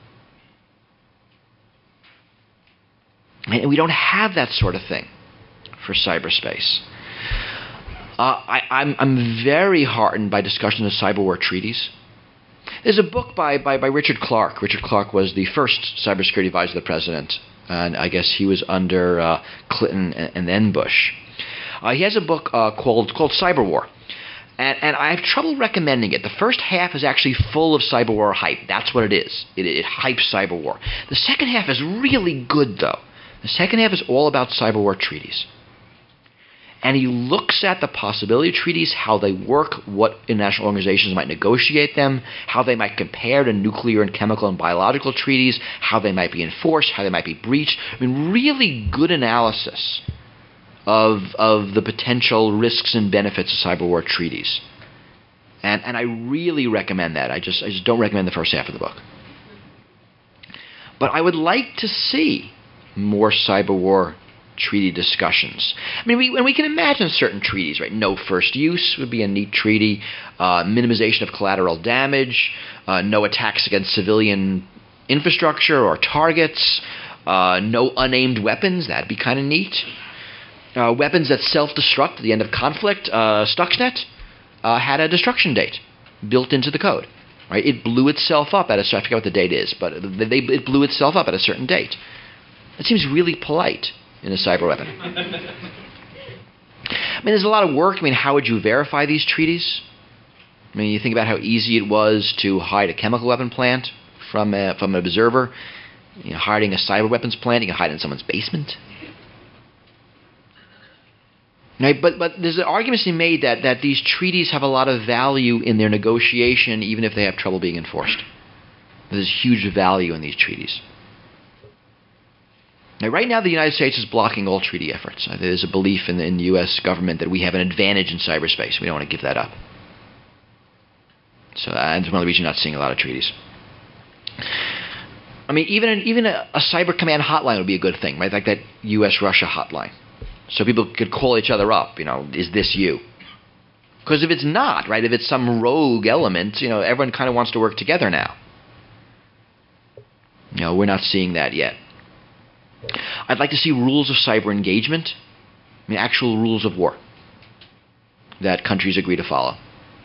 And we don't have that sort of thing for cyberspace. Uh, I, I'm, I'm very heartened by discussions of cyber war treaties. There's a book by, by, by Richard Clarke. Richard Clarke was the first cybersecurity advisor to the president, and I guess he was under uh, Clinton and, and then Bush. Uh, he has a book uh, called called Cyber War, and, and I have trouble recommending it. The first half is actually full of cyber war hype. That's what it is. It, it hypes cyber war. The second half is really good, though. The second half is all about cyber war treaties. And he looks at the possibility of treaties, how they work, what international organizations might negotiate them, how they might compare to nuclear and chemical and biological treaties, how they might be enforced, how they might be breached. I mean, really good analysis of of the potential risks and benefits of cyber war treaties. And and I really recommend that. I just I just don't recommend the first half of the book. But I would like to see more cyber war treaty discussions. I mean, we, and we can imagine certain treaties, right? No first use would be a neat treaty. Uh, minimization of collateral damage. Uh, no attacks against civilian infrastructure or targets. Uh, no unaimed weapons. That'd be kind of neat. Uh, weapons that self-destruct at the end of conflict. Uh, Stuxnet uh, had a destruction date built into the code. Right? It blew itself up at a, I forget what the date is, but they, it blew itself up at a certain date. That seems really polite in a cyber weapon. I mean, there's a lot of work. I mean, how would you verify these treaties? I mean, you think about how easy it was to hide a chemical weapon plant from a, from an observer. You know, hiding a cyber weapons plant, you can hide it in someone's basement. Right? But but there's an argument to be made that, that these treaties have a lot of value in their negotiation, even if they have trouble being enforced. There's huge value in these treaties. Now, right now, the United States is blocking all treaty efforts. Uh, there's a belief in the, in the U S government that we have an advantage in cyberspace. We don't want to give that up. So that's one of the reasons you're not seeing a lot of treaties. I mean, even an, even a, a cyber command hotline would be a good thing, right? Like that U S Russia hotline. So people could call each other up, you know, is this you? Because if it's not, right, if it's some rogue element, you know, everyone kind of wants to work together now. You know, we're not seeing that yet. I'd like to see rules of cyber engagement. I mean, actual rules of war that countries agree to follow.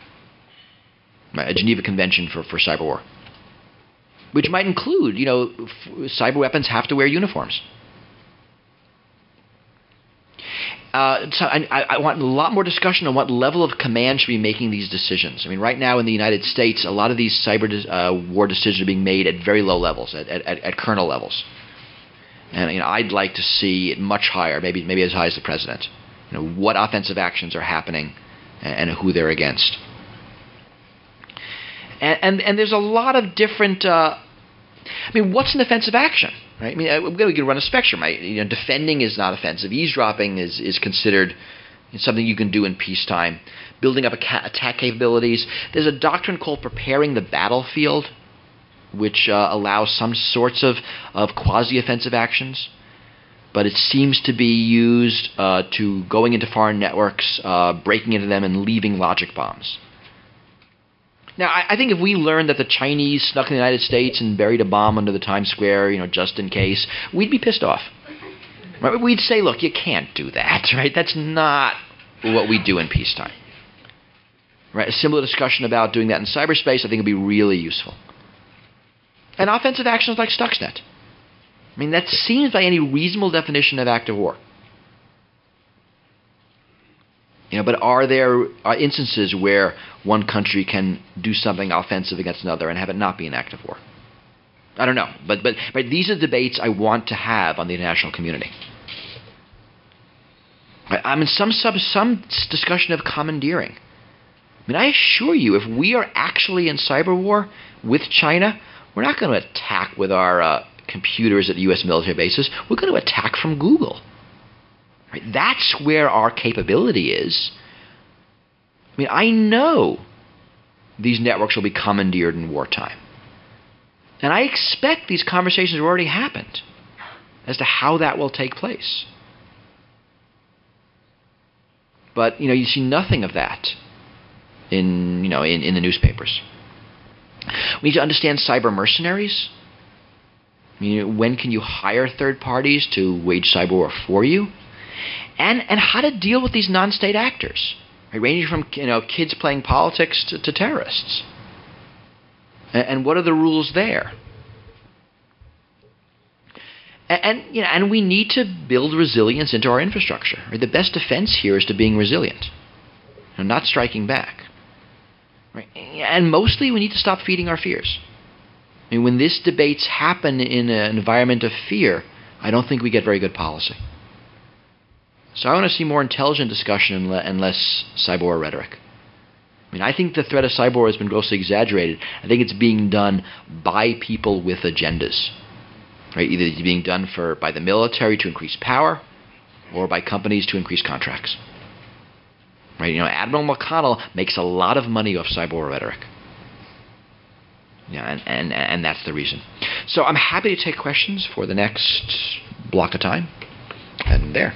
A Geneva Convention for, for cyber war. Which might include, you know, f- cyber weapons have to wear uniforms. Uh, so I, I want a lot more discussion on what level of command should be making these decisions. I mean, right now in the United States, a lot of these cyber de- uh, war decisions are being made at very low levels, at, at, at colonel levels. And you know, I'd like to see it much higher, maybe maybe as high as the president. You know, what offensive actions are happening and, and who they're against. And, and, and there's a lot of different, uh, I mean, what's an offensive action? Right? I mean, we can run a spectrum. Right? You know, defending is not offensive. Eavesdropping is, is considered something you can do in peacetime. Building up a ca- attack capabilities. There's a doctrine called preparing the battlefield, which uh, allows some sorts of, of quasi-offensive actions. But it seems to be used uh, to going into foreign networks, uh, breaking into them, and leaving logic bombs. Now, I, I think if we learned that the Chinese snuck in the United States and buried a bomb under the Times Square, you know, just in case, we'd be pissed off. Right? We'd say, look, you can't do that, right? That's not what we do in peacetime. Right? A similar discussion about doing that in cyberspace, I think, would be really useful. And offensive actions like Stuxnet. I mean, that seems by any reasonable definition of active war. You know, but are there are instances where one country can do something offensive against another and have it not be an active war? I don't know. But but but these are debates I want to have on the international community. I mean, some sub some discussion of commandeering. I mean, I assure you, if we are actually in cyber war with China, we're not going to attack with our uh, computers at U S military bases. We're going to attack from Google. Right? That's where our capability is. I mean, I know these networks will be commandeered in wartime. And I expect these conversations have already happened as to how that will take place. But, you know, you see nothing of that in, you know, in, in the newspapers. We need to understand cyber mercenaries. I mean, when can you hire third parties to wage cyber war for you? And and how to deal with these non-state actors, right? Ranging from, you know, kids playing politics to, to terrorists. And, and what are the rules there? And, and you know, and we need to build resilience into our infrastructure. Right? The best defense here is to being resilient, you know, not striking back. Right? And mostly, we need to stop feeding our fears. I mean, when these debates happen in an environment of fear, I don't think we get very good policy. So I want to see more intelligent discussion and less cyber war rhetoric. I mean, I think the threat of cyber war has been grossly exaggerated. I think it's being done by people with agendas. Right? Either it's being done for by the military to increase power, or by companies to increase contracts. Right? You know, Admiral McConnell makes a lot of money off cyber war rhetoric. Yeah, and, and and that's the reason. So I'm happy to take questions for the next block of time. And there.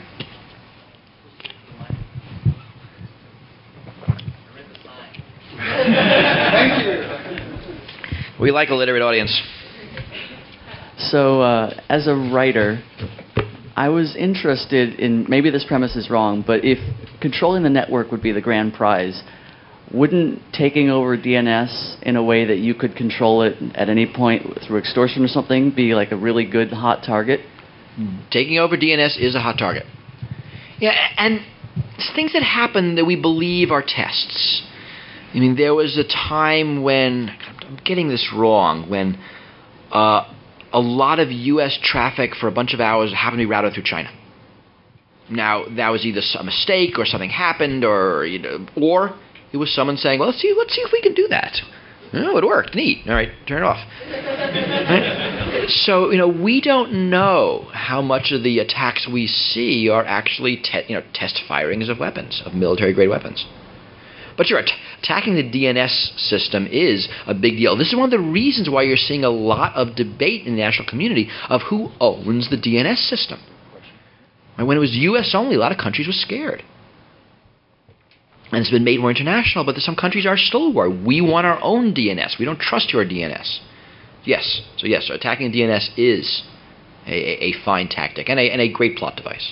Thank you. We like a literate audience. So, uh, as a writer, I was interested in, maybe this premise is wrong, but if controlling the network would be the grand prize, wouldn't taking over D N S in a way that you could control it at any point through extortion or something be like a really good hot target? Taking over D N S is a hot target. Yeah, and it's things that happen that we believe are tests. I mean, there was a time when, I'm getting this wrong, when uh, a lot of U S traffic for a bunch of hours happened to be routed through China. Now, that was either a mistake or something happened, or you know, or it was someone saying, well, let's see, let's see if we can do that. Oh, it worked. Neat. All right, turn it off. Right? So, you know, we don't know how much of the attacks we see are actually te- you know, test firings of weapons, of military-grade weapons. But you're att- attacking the D N S system is a big deal. This is one of the reasons why you're seeing a lot of debate in the national community of who owns the D N S system. And when it was U S only, a lot of countries were scared. And it's been made more international, but some countries are still worried. We want our own D N S. We don't trust your D N S. Yes. So yes, so attacking D N S is a, a, a fine tactic and a, and a great plot device.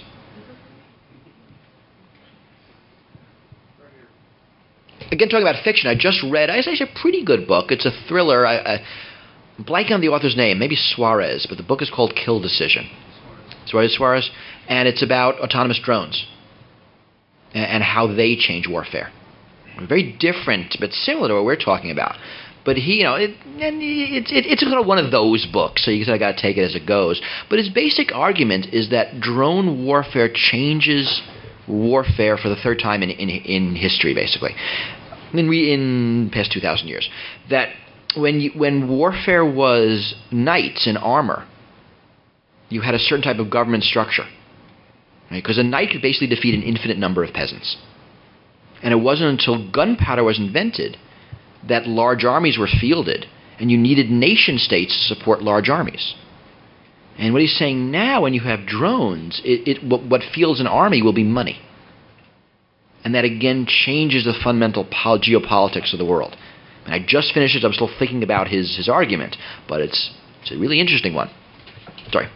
Again, talking about fiction, I just read, I say it's a pretty good book. It's a thriller. I, I, I'm blanking on the author's name, maybe Suarez, but the book is called Kill Decision. Suarez Suarez, and it's about autonomous drones and, and how they change warfare. Very different, but similar to what we're talking about. But he, you know, it, and it's it, it's kind of one of those books, so you kind of got to take it as it goes. But his basic argument is that drone warfare changes warfare for the third time in in, in history, basically. In, in past two thousand years, that when you, when warfare was knights in armor, you had a certain type of government structure, right? Because a knight could basically defeat an infinite number of peasants. And it wasn't until gunpowder was invented that large armies were fielded, and you needed nation states to support large armies. And what he's saying now, when you have drones, it, it what, what fields an army will be money. And that again changes the fundamental pol- geopolitics of the world. And I just finished it. I'm still thinking about his, his argument, but it's it's a really interesting one. Sorry.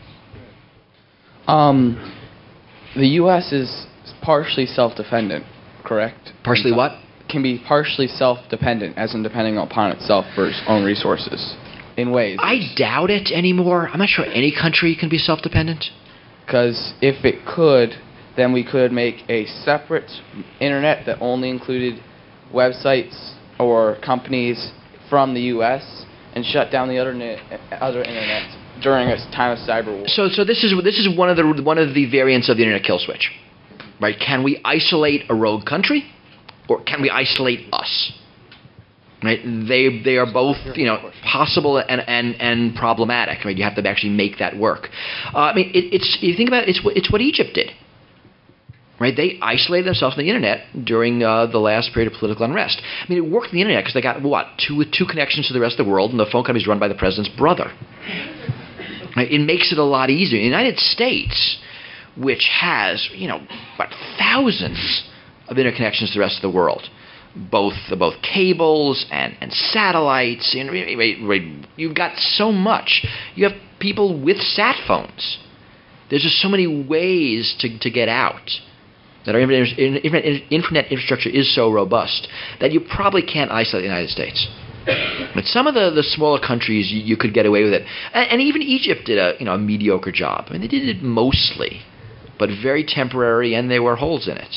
Um, the U S is partially self-dependent, correct? Partially what? Can be partially self-dependent, as in depending upon itself for its own resources, in ways. I doubt it anymore. I'm not sure any country can be self-dependent. Because if it could, then we could make a separate internet that only included websites or companies from the U S and shut down the other net, other internet during a time of cyber war. So, so this is this is one of the one of the variants of the internet kill switch, right? Can we isolate a rogue country, or can we isolate us? Right? They they are both, you know, possible and and, and problematic. Right? You have to actually make that work. Uh, I mean, it, it's you think about it, it's what it's what Egypt did. Right? They isolated themselves from the internet during uh, the last period of political unrest. I mean, it worked on the internet because they got what two two connections to the rest of the world, and the phone company is run by the president's brother. Right? It makes it a lot easier. In the United States, which has, you know, what, thousands of interconnections to the rest of the world, both both cables and, and satellites. You know, you've got so much. You have people with sat phones. There's just so many ways to, to get out. That our internet infrastructure is so robust that you probably can't isolate the United States. But some of the, the smaller countries, you, you could get away with it. And, and even Egypt did a, you know, a mediocre job. I mean, they did it mostly, but very temporary, and there were holes in it.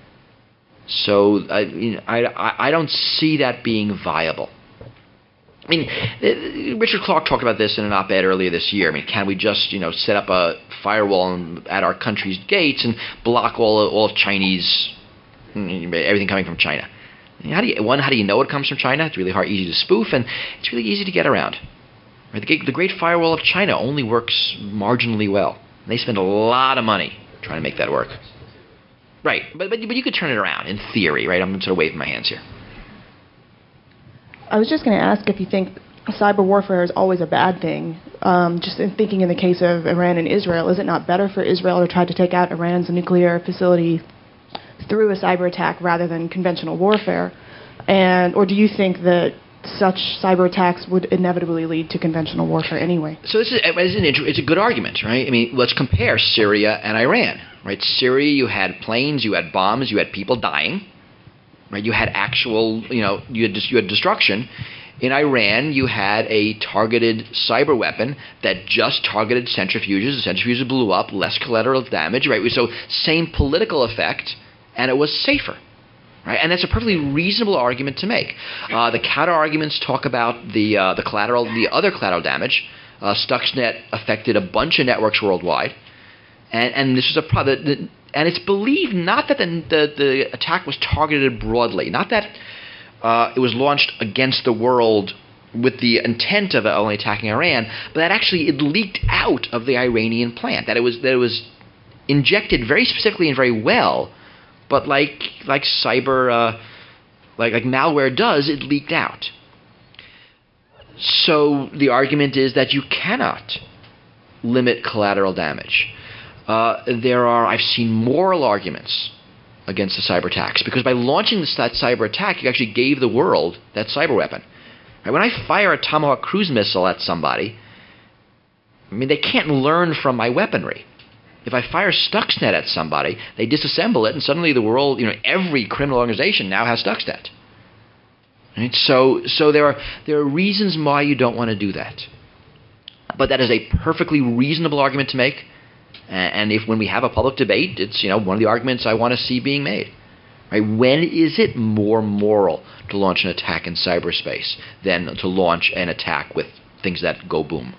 So I, you know, I, I don't see that being viable. I mean, Richard Clarke talked about this in an op-ed earlier this year. I mean, can we just, you know, set up a firewall at our country's gates and block all all Chinese, everything coming from China? How do you, one, how do you know it comes from China? It's really hard, easy to spoof, and it's really easy to get around. Right? The, the Great Firewall of China only works marginally well. They spend a lot of money trying to make that work. Right, but but, but you could turn it around in theory, right? I'm sort of waving my hands here. I was just going to ask if you think cyber warfare is always a bad thing. Um, just in thinking in the case of Iran and Israel, is it not better for Israel to try to take out Iran's nuclear facility through a cyber attack rather than conventional warfare? And or do you think that such cyber attacks would inevitably lead to conventional warfare anyway? So this is it's, an inter- it's a good argument, right? I mean, let's compare Syria and Iran, right? Syria, you had planes, you had bombs, you had people dying. Right, you had actual, you know, you had you had destruction. In Iran, you had a targeted cyber weapon that just targeted centrifuges. The centrifuges blew up, less collateral damage. Right, so same political effect, and it was safer. Right, and that's a perfectly reasonable argument to make. Uh, the counter arguments talk about the uh, the collateral, the other collateral damage. Uh, Stuxnet affected a bunch of networks worldwide, and and this was a problem. And it's believed not that the, the, the attack was targeted broadly, not that uh, it was launched against the world with the intent of only attacking Iran, but that actually it leaked out of the Iranian plant, that it was that it was injected very specifically and very well, but like like cyber, uh, like like malware does, it leaked out. So the argument is that you cannot limit collateral damage. Uh, there are, I've seen moral arguments against the cyber attacks, because by launching this, that cyber attack, you actually gave the world that cyber weapon. Right? When I fire a Tomahawk cruise missile at somebody, I mean, they can't learn from my weaponry. If I fire Stuxnet at somebody, they disassemble it, and suddenly the world, you know, every criminal organization now has Stuxnet. Right? So, so there are there are reasons why you don't want to do that, but that is a perfectly reasonable argument to make. And if when we have a public debate, it's, you know, one of the arguments I want to see being made. Right? When is it more moral to launch an attack in cyberspace than to launch an attack with things that go boom?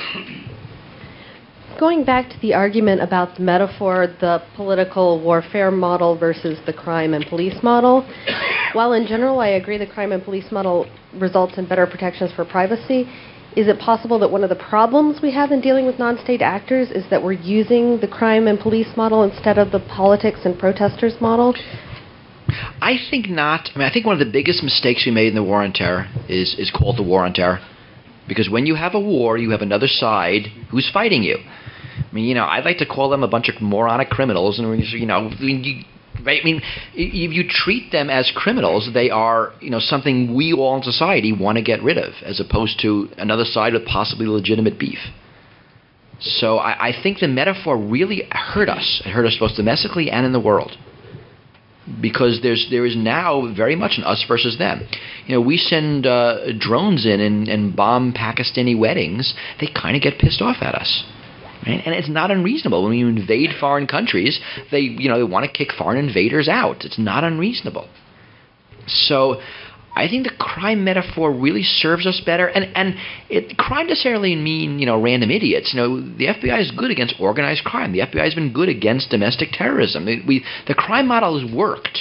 Going back to the argument about the metaphor, the political warfare model versus the crime and police model, while in general I agree the crime and police model results in better protections for privacy, is it possible that one of the problems we have in dealing with non-state actors is that we're using the crime and police model instead of the politics and protesters model? I think not. I mean, I think one of the biggest mistakes we made in the war on terror is is called the war on terror, because when you have a war, you have another side who's fighting you. I mean, you know, I'd like to call them a bunch of moronic criminals, and you know, you, right? I mean, if you treat them as criminals, they are, you know, something we all in society want to get rid of, as opposed to another side with possibly legitimate beef. So I, I think the metaphor really hurt us. It hurt us both domestically and in the world, because there's there is now very much an us versus them. You know, we send uh, drones in and, and bomb Pakistani weddings. They kind of get pissed off at us. Right? And it's not unreasonable. When you invade foreign countries, they you know they want to kick foreign invaders out. It's not unreasonable. So I think the crime metaphor really serves us better. And and it, crime doesn't necessarily mean you know random idiots. You know, the F B I is good against organized crime. The F B I has been good against domestic terrorism. We, we the crime model has worked.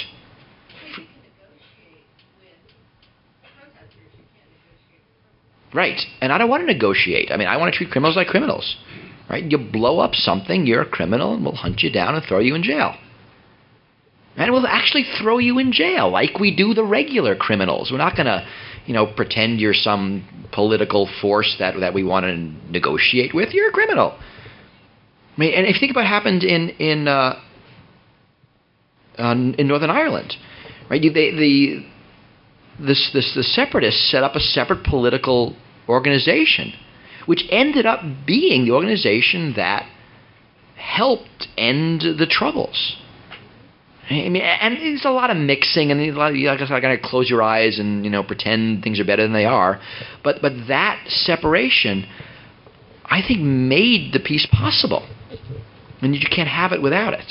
Right. And I don't want to negotiate. I mean, I want to treat criminals like criminals. Right? You blow up something, you're a criminal, and we'll hunt you down and throw you in jail. And we'll actually throw you in jail like we do the regular criminals. We're not going to, you know, pretend you're some political force that that we want to negotiate with. You're a criminal. I mean, and if you think about what happened in in uh, um, in Northern Ireland, right? You, they, the this this the separatists set up a separate political organization, which ended up being the organization that helped end the Troubles. I mean, and there's a lot of mixing, and a lot of, I guess I got to close your eyes and you know pretend things are better than they are. But but that separation, I think, made the peace possible, and you can't have it without it.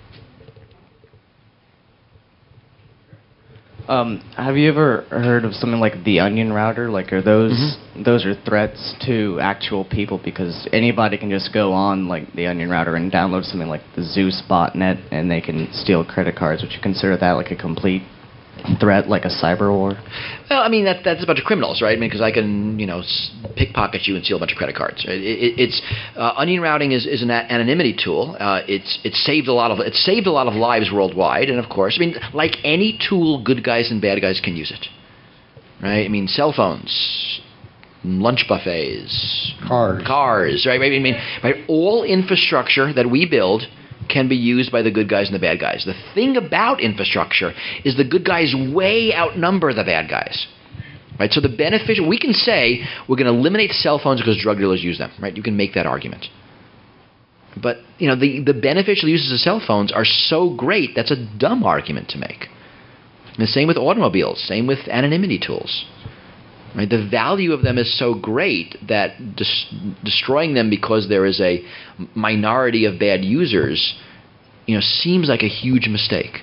Um, have you ever heard of something like the Onion Router? Like, are those mm-hmm. those are threats to actual people, because anybody can just go on like the Onion Router and download something like the Zeus botnet, and they can steal credit cards. Would you consider that like a complete threat, like a cyber war? Well, I mean that that's a bunch of criminals, right? I mean, because I can you know pickpocket you and steal a bunch of credit cards. Right? It, it, it's uh, onion routing is, is an anonymity tool. Uh, it's it's saved a lot of it saved a lot of lives worldwide, and of course, I mean, like any tool, good guys and bad guys can use it, right? I mean, cell phones, lunch buffets, cars, cars, right? I mean, right? All infrastructure that we build can be used by the good guys and the bad guys. The thing about infrastructure is the good guys way outnumber the bad guys. Right? So the beneficial, we can say we're going to eliminate cell phones because drug dealers use them. Right? You can make that argument. But you know the, the beneficial uses of cell phones are so great, that's a dumb argument to make. And the same with automobiles, same with anonymity tools. Right? The value of them is so great that des- destroying them because there is a minority of bad users, you know, seems like a huge mistake.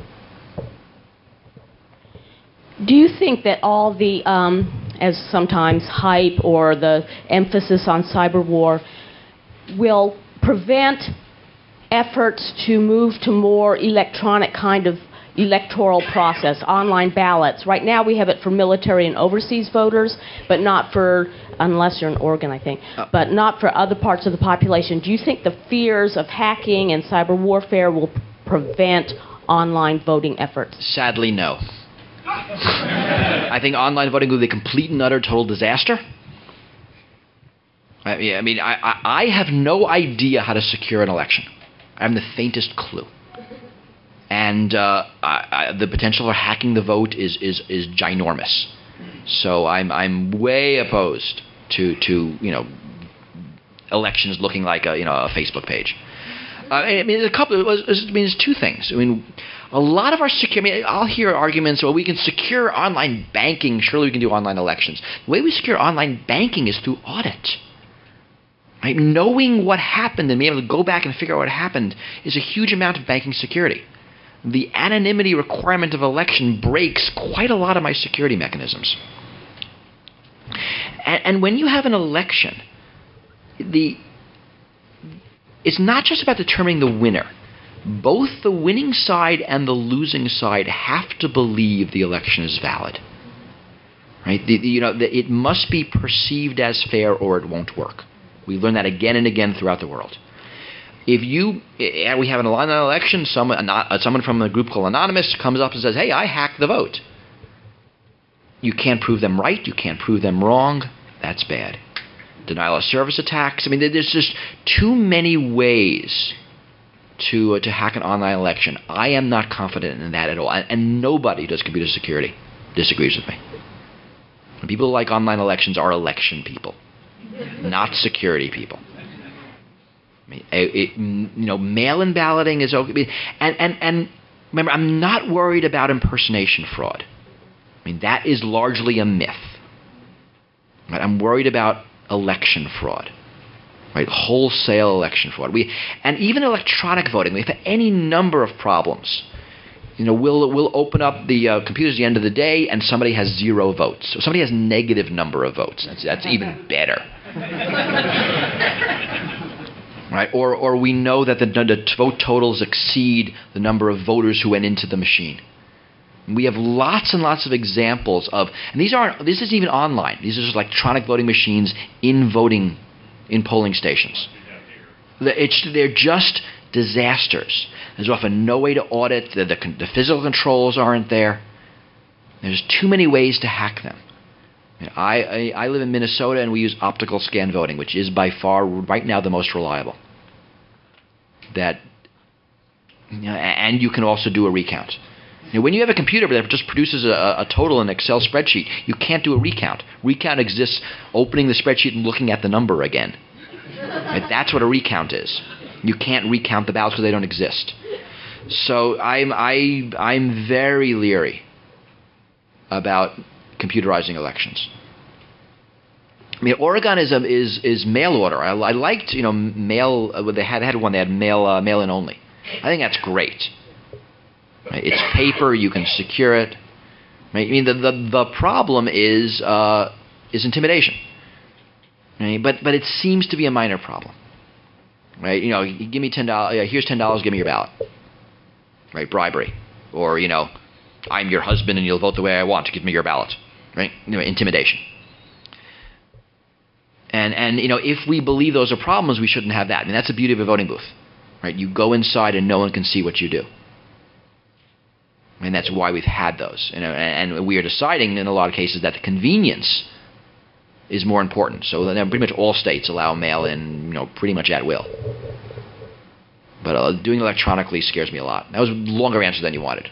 Do you think that all the, um, as sometimes hype or the emphasis on cyber war, will prevent efforts to move to more electronic kind of electoral process, online ballots? Right now we have it for military and overseas voters, but not for, unless you're in Oregon, I think, oh. but not for other parts of the population. Do you think the fears of hacking and cyber warfare will prevent online voting efforts? Sadly, no. I think online voting will be a complete and utter total disaster. I mean, I, mean I, I, I have no idea how to secure an election. I haven't the faintest clue. And uh, I, I, the potential for hacking the vote is, is, is ginormous. So I'm I'm way opposed to to you know elections looking like a you know a Facebook page. Uh, I mean, there's a couple. I mean, there's two things. I mean, a lot of our security. I mean, I'll hear arguments. Well, we can secure online banking. Surely we can do online elections. The way we secure online banking is through audit. Right? Knowing what happened and being able to go back and figure out what happened is a huge amount of banking security. The anonymity requirement of election breaks quite a lot of my security mechanisms. And, and when you have an election, the it's not just about determining the winner. both the winning side and the losing side have to believe the election is valid. Right? The, the, you know, the, it must be perceived as fair or it won't work. We learn that again and again throughout the world. If you, we have an online election, someone, someone from a group called Anonymous comes up and says, hey, I hacked the vote. You can't prove them right. You can't prove them wrong. That's bad. Denial of service attacks. I mean, there's just too many ways to uh, to hack an online election. I am not confident in that at all. And, and nobody who does computer security disagrees with me. People who like online elections are election people, not security people. I mean, it, it, you know, mail-in balloting is okay. And, and, and remember, I'm not worried about impersonation fraud. I mean, that is largely a myth. Right? I'm worried about election fraud, right? Wholesale election fraud. We and even electronic voting. We have any number of problems. You know, we'll we'll open up the uh, computers at the end of the day, and somebody has zero votes. So somebody has negative number of votes. That's that's even better. Right? Or or we know that the, the vote totals exceed the number of voters who went into the machine. We have lots and lots of examples of, and these aren't, this isn't even online. These are just electronic voting machines in voting, in polling stations. It's, they're just disasters. There's often no way to audit. The, the, the physical controls aren't there. There's too many ways to hack them. I, I, I live in Minnesota, and we use optical scan voting, which is by far, right now, the most reliable. That, you know, and you can also do a recount. Now, when you have a computer that just produces a, a total in an Excel spreadsheet, you can't do a recount. Recount exists opening the spreadsheet and looking at the number again. Right? That's what a recount is. You can't recount the ballots because they don't exist. So I'm I I'm very leery about computerizing elections. I mean, Oregon is a, is is mail order. I, I liked you know mail. Uh, they had they had one. They had mail uh, mail in only. I think that's great. Right? It's paper. You can secure it. Right? I mean, the the, the problem is uh, is intimidation. Right? But but it seems to be a minor problem. Right? You know, you give me ten dollars. Yeah, here's ten dollars. Give me your ballot. Right? Bribery, or you know, I'm your husband and you'll vote the way I want. Give me your ballot. Right? You know, intimidation. And and you know, if we believe those are problems, we shouldn't have that. I mean, that's the beauty of a voting booth. Right? You go inside and no one can see what you do. And that's why we've had those. You know, and, and we are deciding in a lot of cases that the convenience is more important. So then pretty much all states allow mail-in, you know, pretty much at will. But uh, doing electronically scares me a lot. That was a longer answer than you wanted.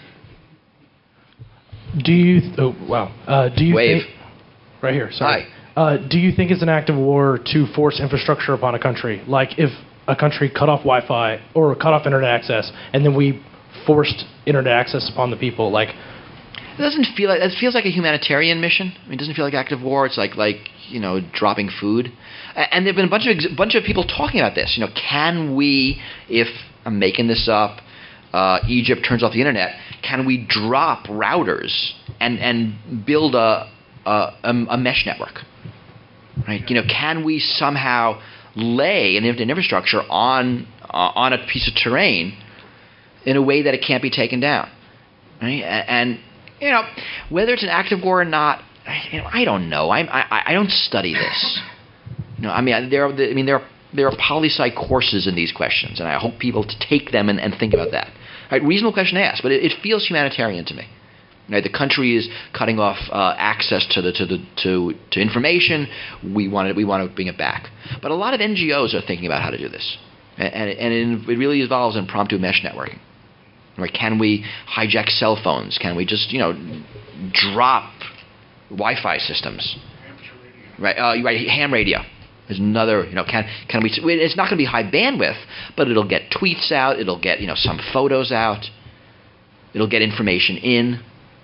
Do you? Th- oh wow. Uh, do you Wave. think? Right here. Sorry. Hi. Uh, do you think it's an act of war to force infrastructure upon a country? Like if a country cut off Wi-Fi or cut off internet access, and then we forced internet access upon the people, like it doesn't feel like it feels like a humanitarian mission. I mean, it doesn't feel like active war. It's like like you know dropping food. And there've been a bunch of ex- bunch of people talking about this. You know, can we, if I'm making this up, uh, Egypt turns off the internet, can we drop routers and and build a a, a mesh network? Right? You know, can we somehow lay an infrastructure on uh, on a piece of terrain in a way that it can't be taken down? Right? And, you know, whether it's an active war or not, you know, I don't know. I I, I don't study this. You know, I mean, there are I mean there are there are poli-sci courses in these questions, and I hope people to take them and, and think about that. Right? Reasonable question to ask, but it, it feels humanitarian to me. Right, the country is cutting off uh, access to the to the to, to information. We want it, we want to bring it back. But a lot of N G Os are thinking about how to do this, and and, and it really involves impromptu mesh networking. Right? Can we hijack cell phones? Can we just you know drop Wi-Fi systems? Right, uh, right. Ham radio is another. You know, can can we? It's not going to be high bandwidth, but it'll get tweets out. It'll get you know some photos out. It'll get information in.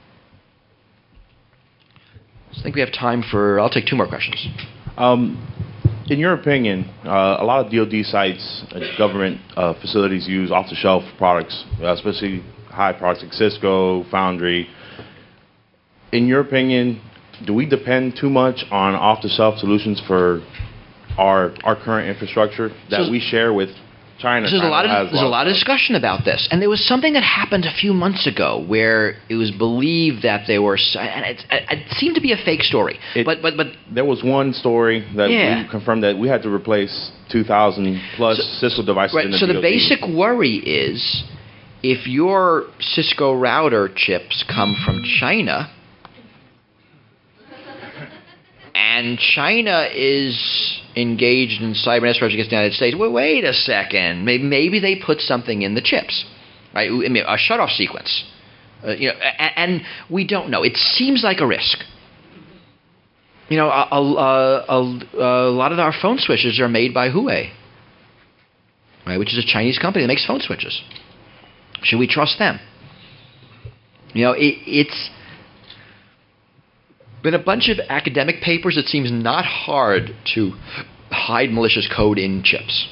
I think we have time for, I'll take two more questions. Um, in your opinion, uh, a lot of D O D sites, uh, government uh, facilities use off-the-shelf products, uh, especially high products like Cisco, Foundry. In your opinion, do we depend too much on off-the-shelf solutions for our our current infrastructure that so, we share with China. There's a lot of has there's a lot of discussion about this, and there was something that happened a few months ago where it was believed that they were, and it, it seemed to be a fake story. It, but but but there was one story that yeah. we confirmed that we had to replace two thousand plus so, Cisco devices. Right. In the so D O the D. basic worry is if your Cisco router chips come from China, and China is engaged in cyber-espionage against the United States, well, wait a second. Maybe, maybe they put something in the chips, right? I mean, a shut-off sequence. Uh, you know, and, and we don't know. It seems like a risk. You know, a, a, a, a lot of our phone switches are made by Huawei, right, which is a Chinese company that makes phone switches. Should we trust them? You know, it, it's been a bunch of academic papers. It seems not hard to hide malicious code in chips,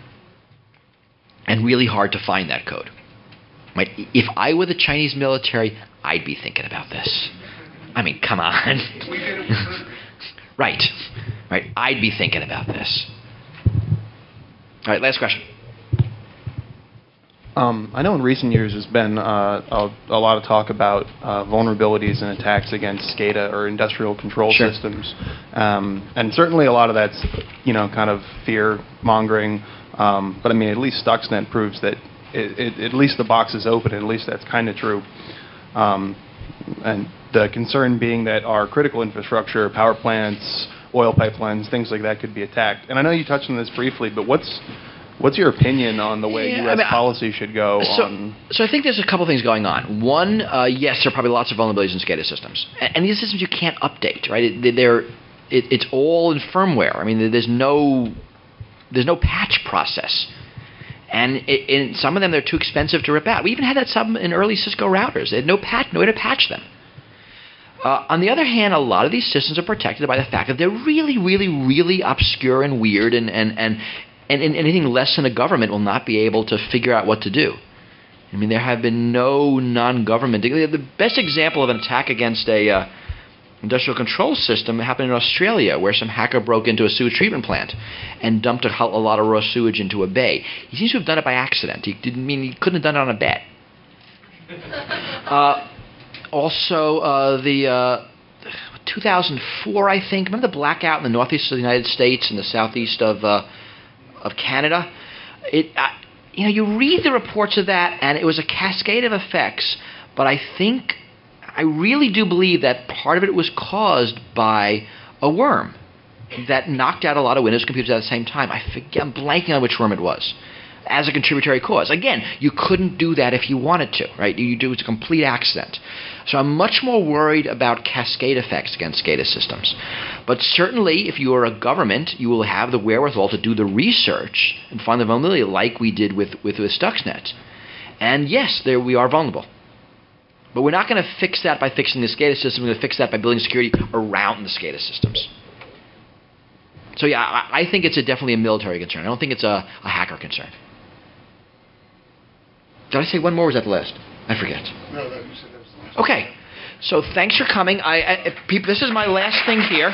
and really hard to find that code. Right? If I were the Chinese military, I'd be thinking about this. I mean, come on. right, right. I'd be thinking about this. All right, last question. Um, I know in recent years there's been uh, a, a lot of talk about uh, vulnerabilities and attacks against SCADA or industrial control Sure. systems, um, and certainly a lot of that's, you know, kind of fear mongering. Um, but I mean, at least Stuxnet proves that it, it, at least the box is open. At least that's kind of true. Um, and the concern being that our critical infrastructure, power plants, oil pipelines, things like that could be attacked. And I know you touched on this briefly, but what's What's your opinion on the way Yeah, U S I mean, policy should go so, on? So I think there's a couple things going on. One, uh, yes, there are probably lots of vulnerabilities in SCADA systems, and, and these systems you can't update, right? It, they're, it, it's all in firmware. I mean, there's no there's no patch process, and it, in some of them they're too expensive to rip out. We even had that some in early Cisco routers. They had no patch, no way to patch them. Uh, on the other hand, a lot of these systems are protected by the fact that they're really, really, really obscure and weird, and and and And, and anything less than a government will not be able to figure out what to do. I mean, there have been no non-government. The best example of an attack against a uh, industrial control system happened in Australia, where some hacker broke into a sewage treatment plant and dumped a, a lot of raw sewage into a bay. He seems to have done it by accident. He didn't mean he couldn't have done it on a bet. uh, also, uh, the uh, two thousand four, I think. Remember the blackout in the northeast of the United States and the southeast of uh, of Canada? It, uh, you know, you read the reports of that, and it was a cascade of effects. But I think, I really do believe that part of it was caused by a worm that knocked out a lot of Windows computers at the same time. I forget, I'm blanking on which worm it was, as a contributory cause. Again, you couldn't do that if you wanted to, right? You do, it's a complete accident. So I'm much more worried about cascade effects against SCADA systems. But certainly, if you are a government, you will have the wherewithal to do the research and find the vulnerability like we did with, with, with Stuxnet. And yes, there we are vulnerable. But we're not going to fix that by fixing the SCADA system. We're going to fix that by building security around the SCADA systems. So yeah, I, I think it's a definitely a military concern. I don't think it's a, a hacker concern. Did I say one more, or was that the last? I forget. No, no, you said that was the last. Okay. So thanks for coming. I, I, if people, this is my last thing here.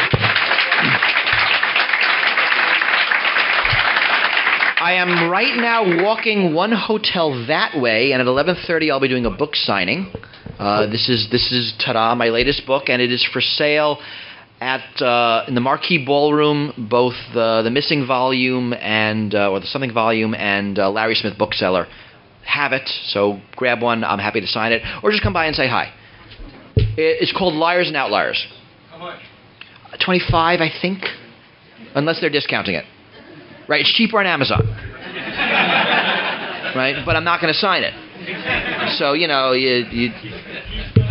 I am right now walking one hotel that way, and at eleven thirty I'll be doing a book signing. Uh, this is this is ta-da, my latest book, and it is for sale at uh, in the Marquee Ballroom, both the the Missing volume and uh, or the Something volume and uh, Larry Smith bookseller have it. So grab one. I'm happy to sign it, or just come by and say hi. It's called Liars and Outliers. How much? twenty-five, I think, unless they're discounting it. Right, it's cheaper on Amazon. Right, but I'm not going to sign it. So you know, you. you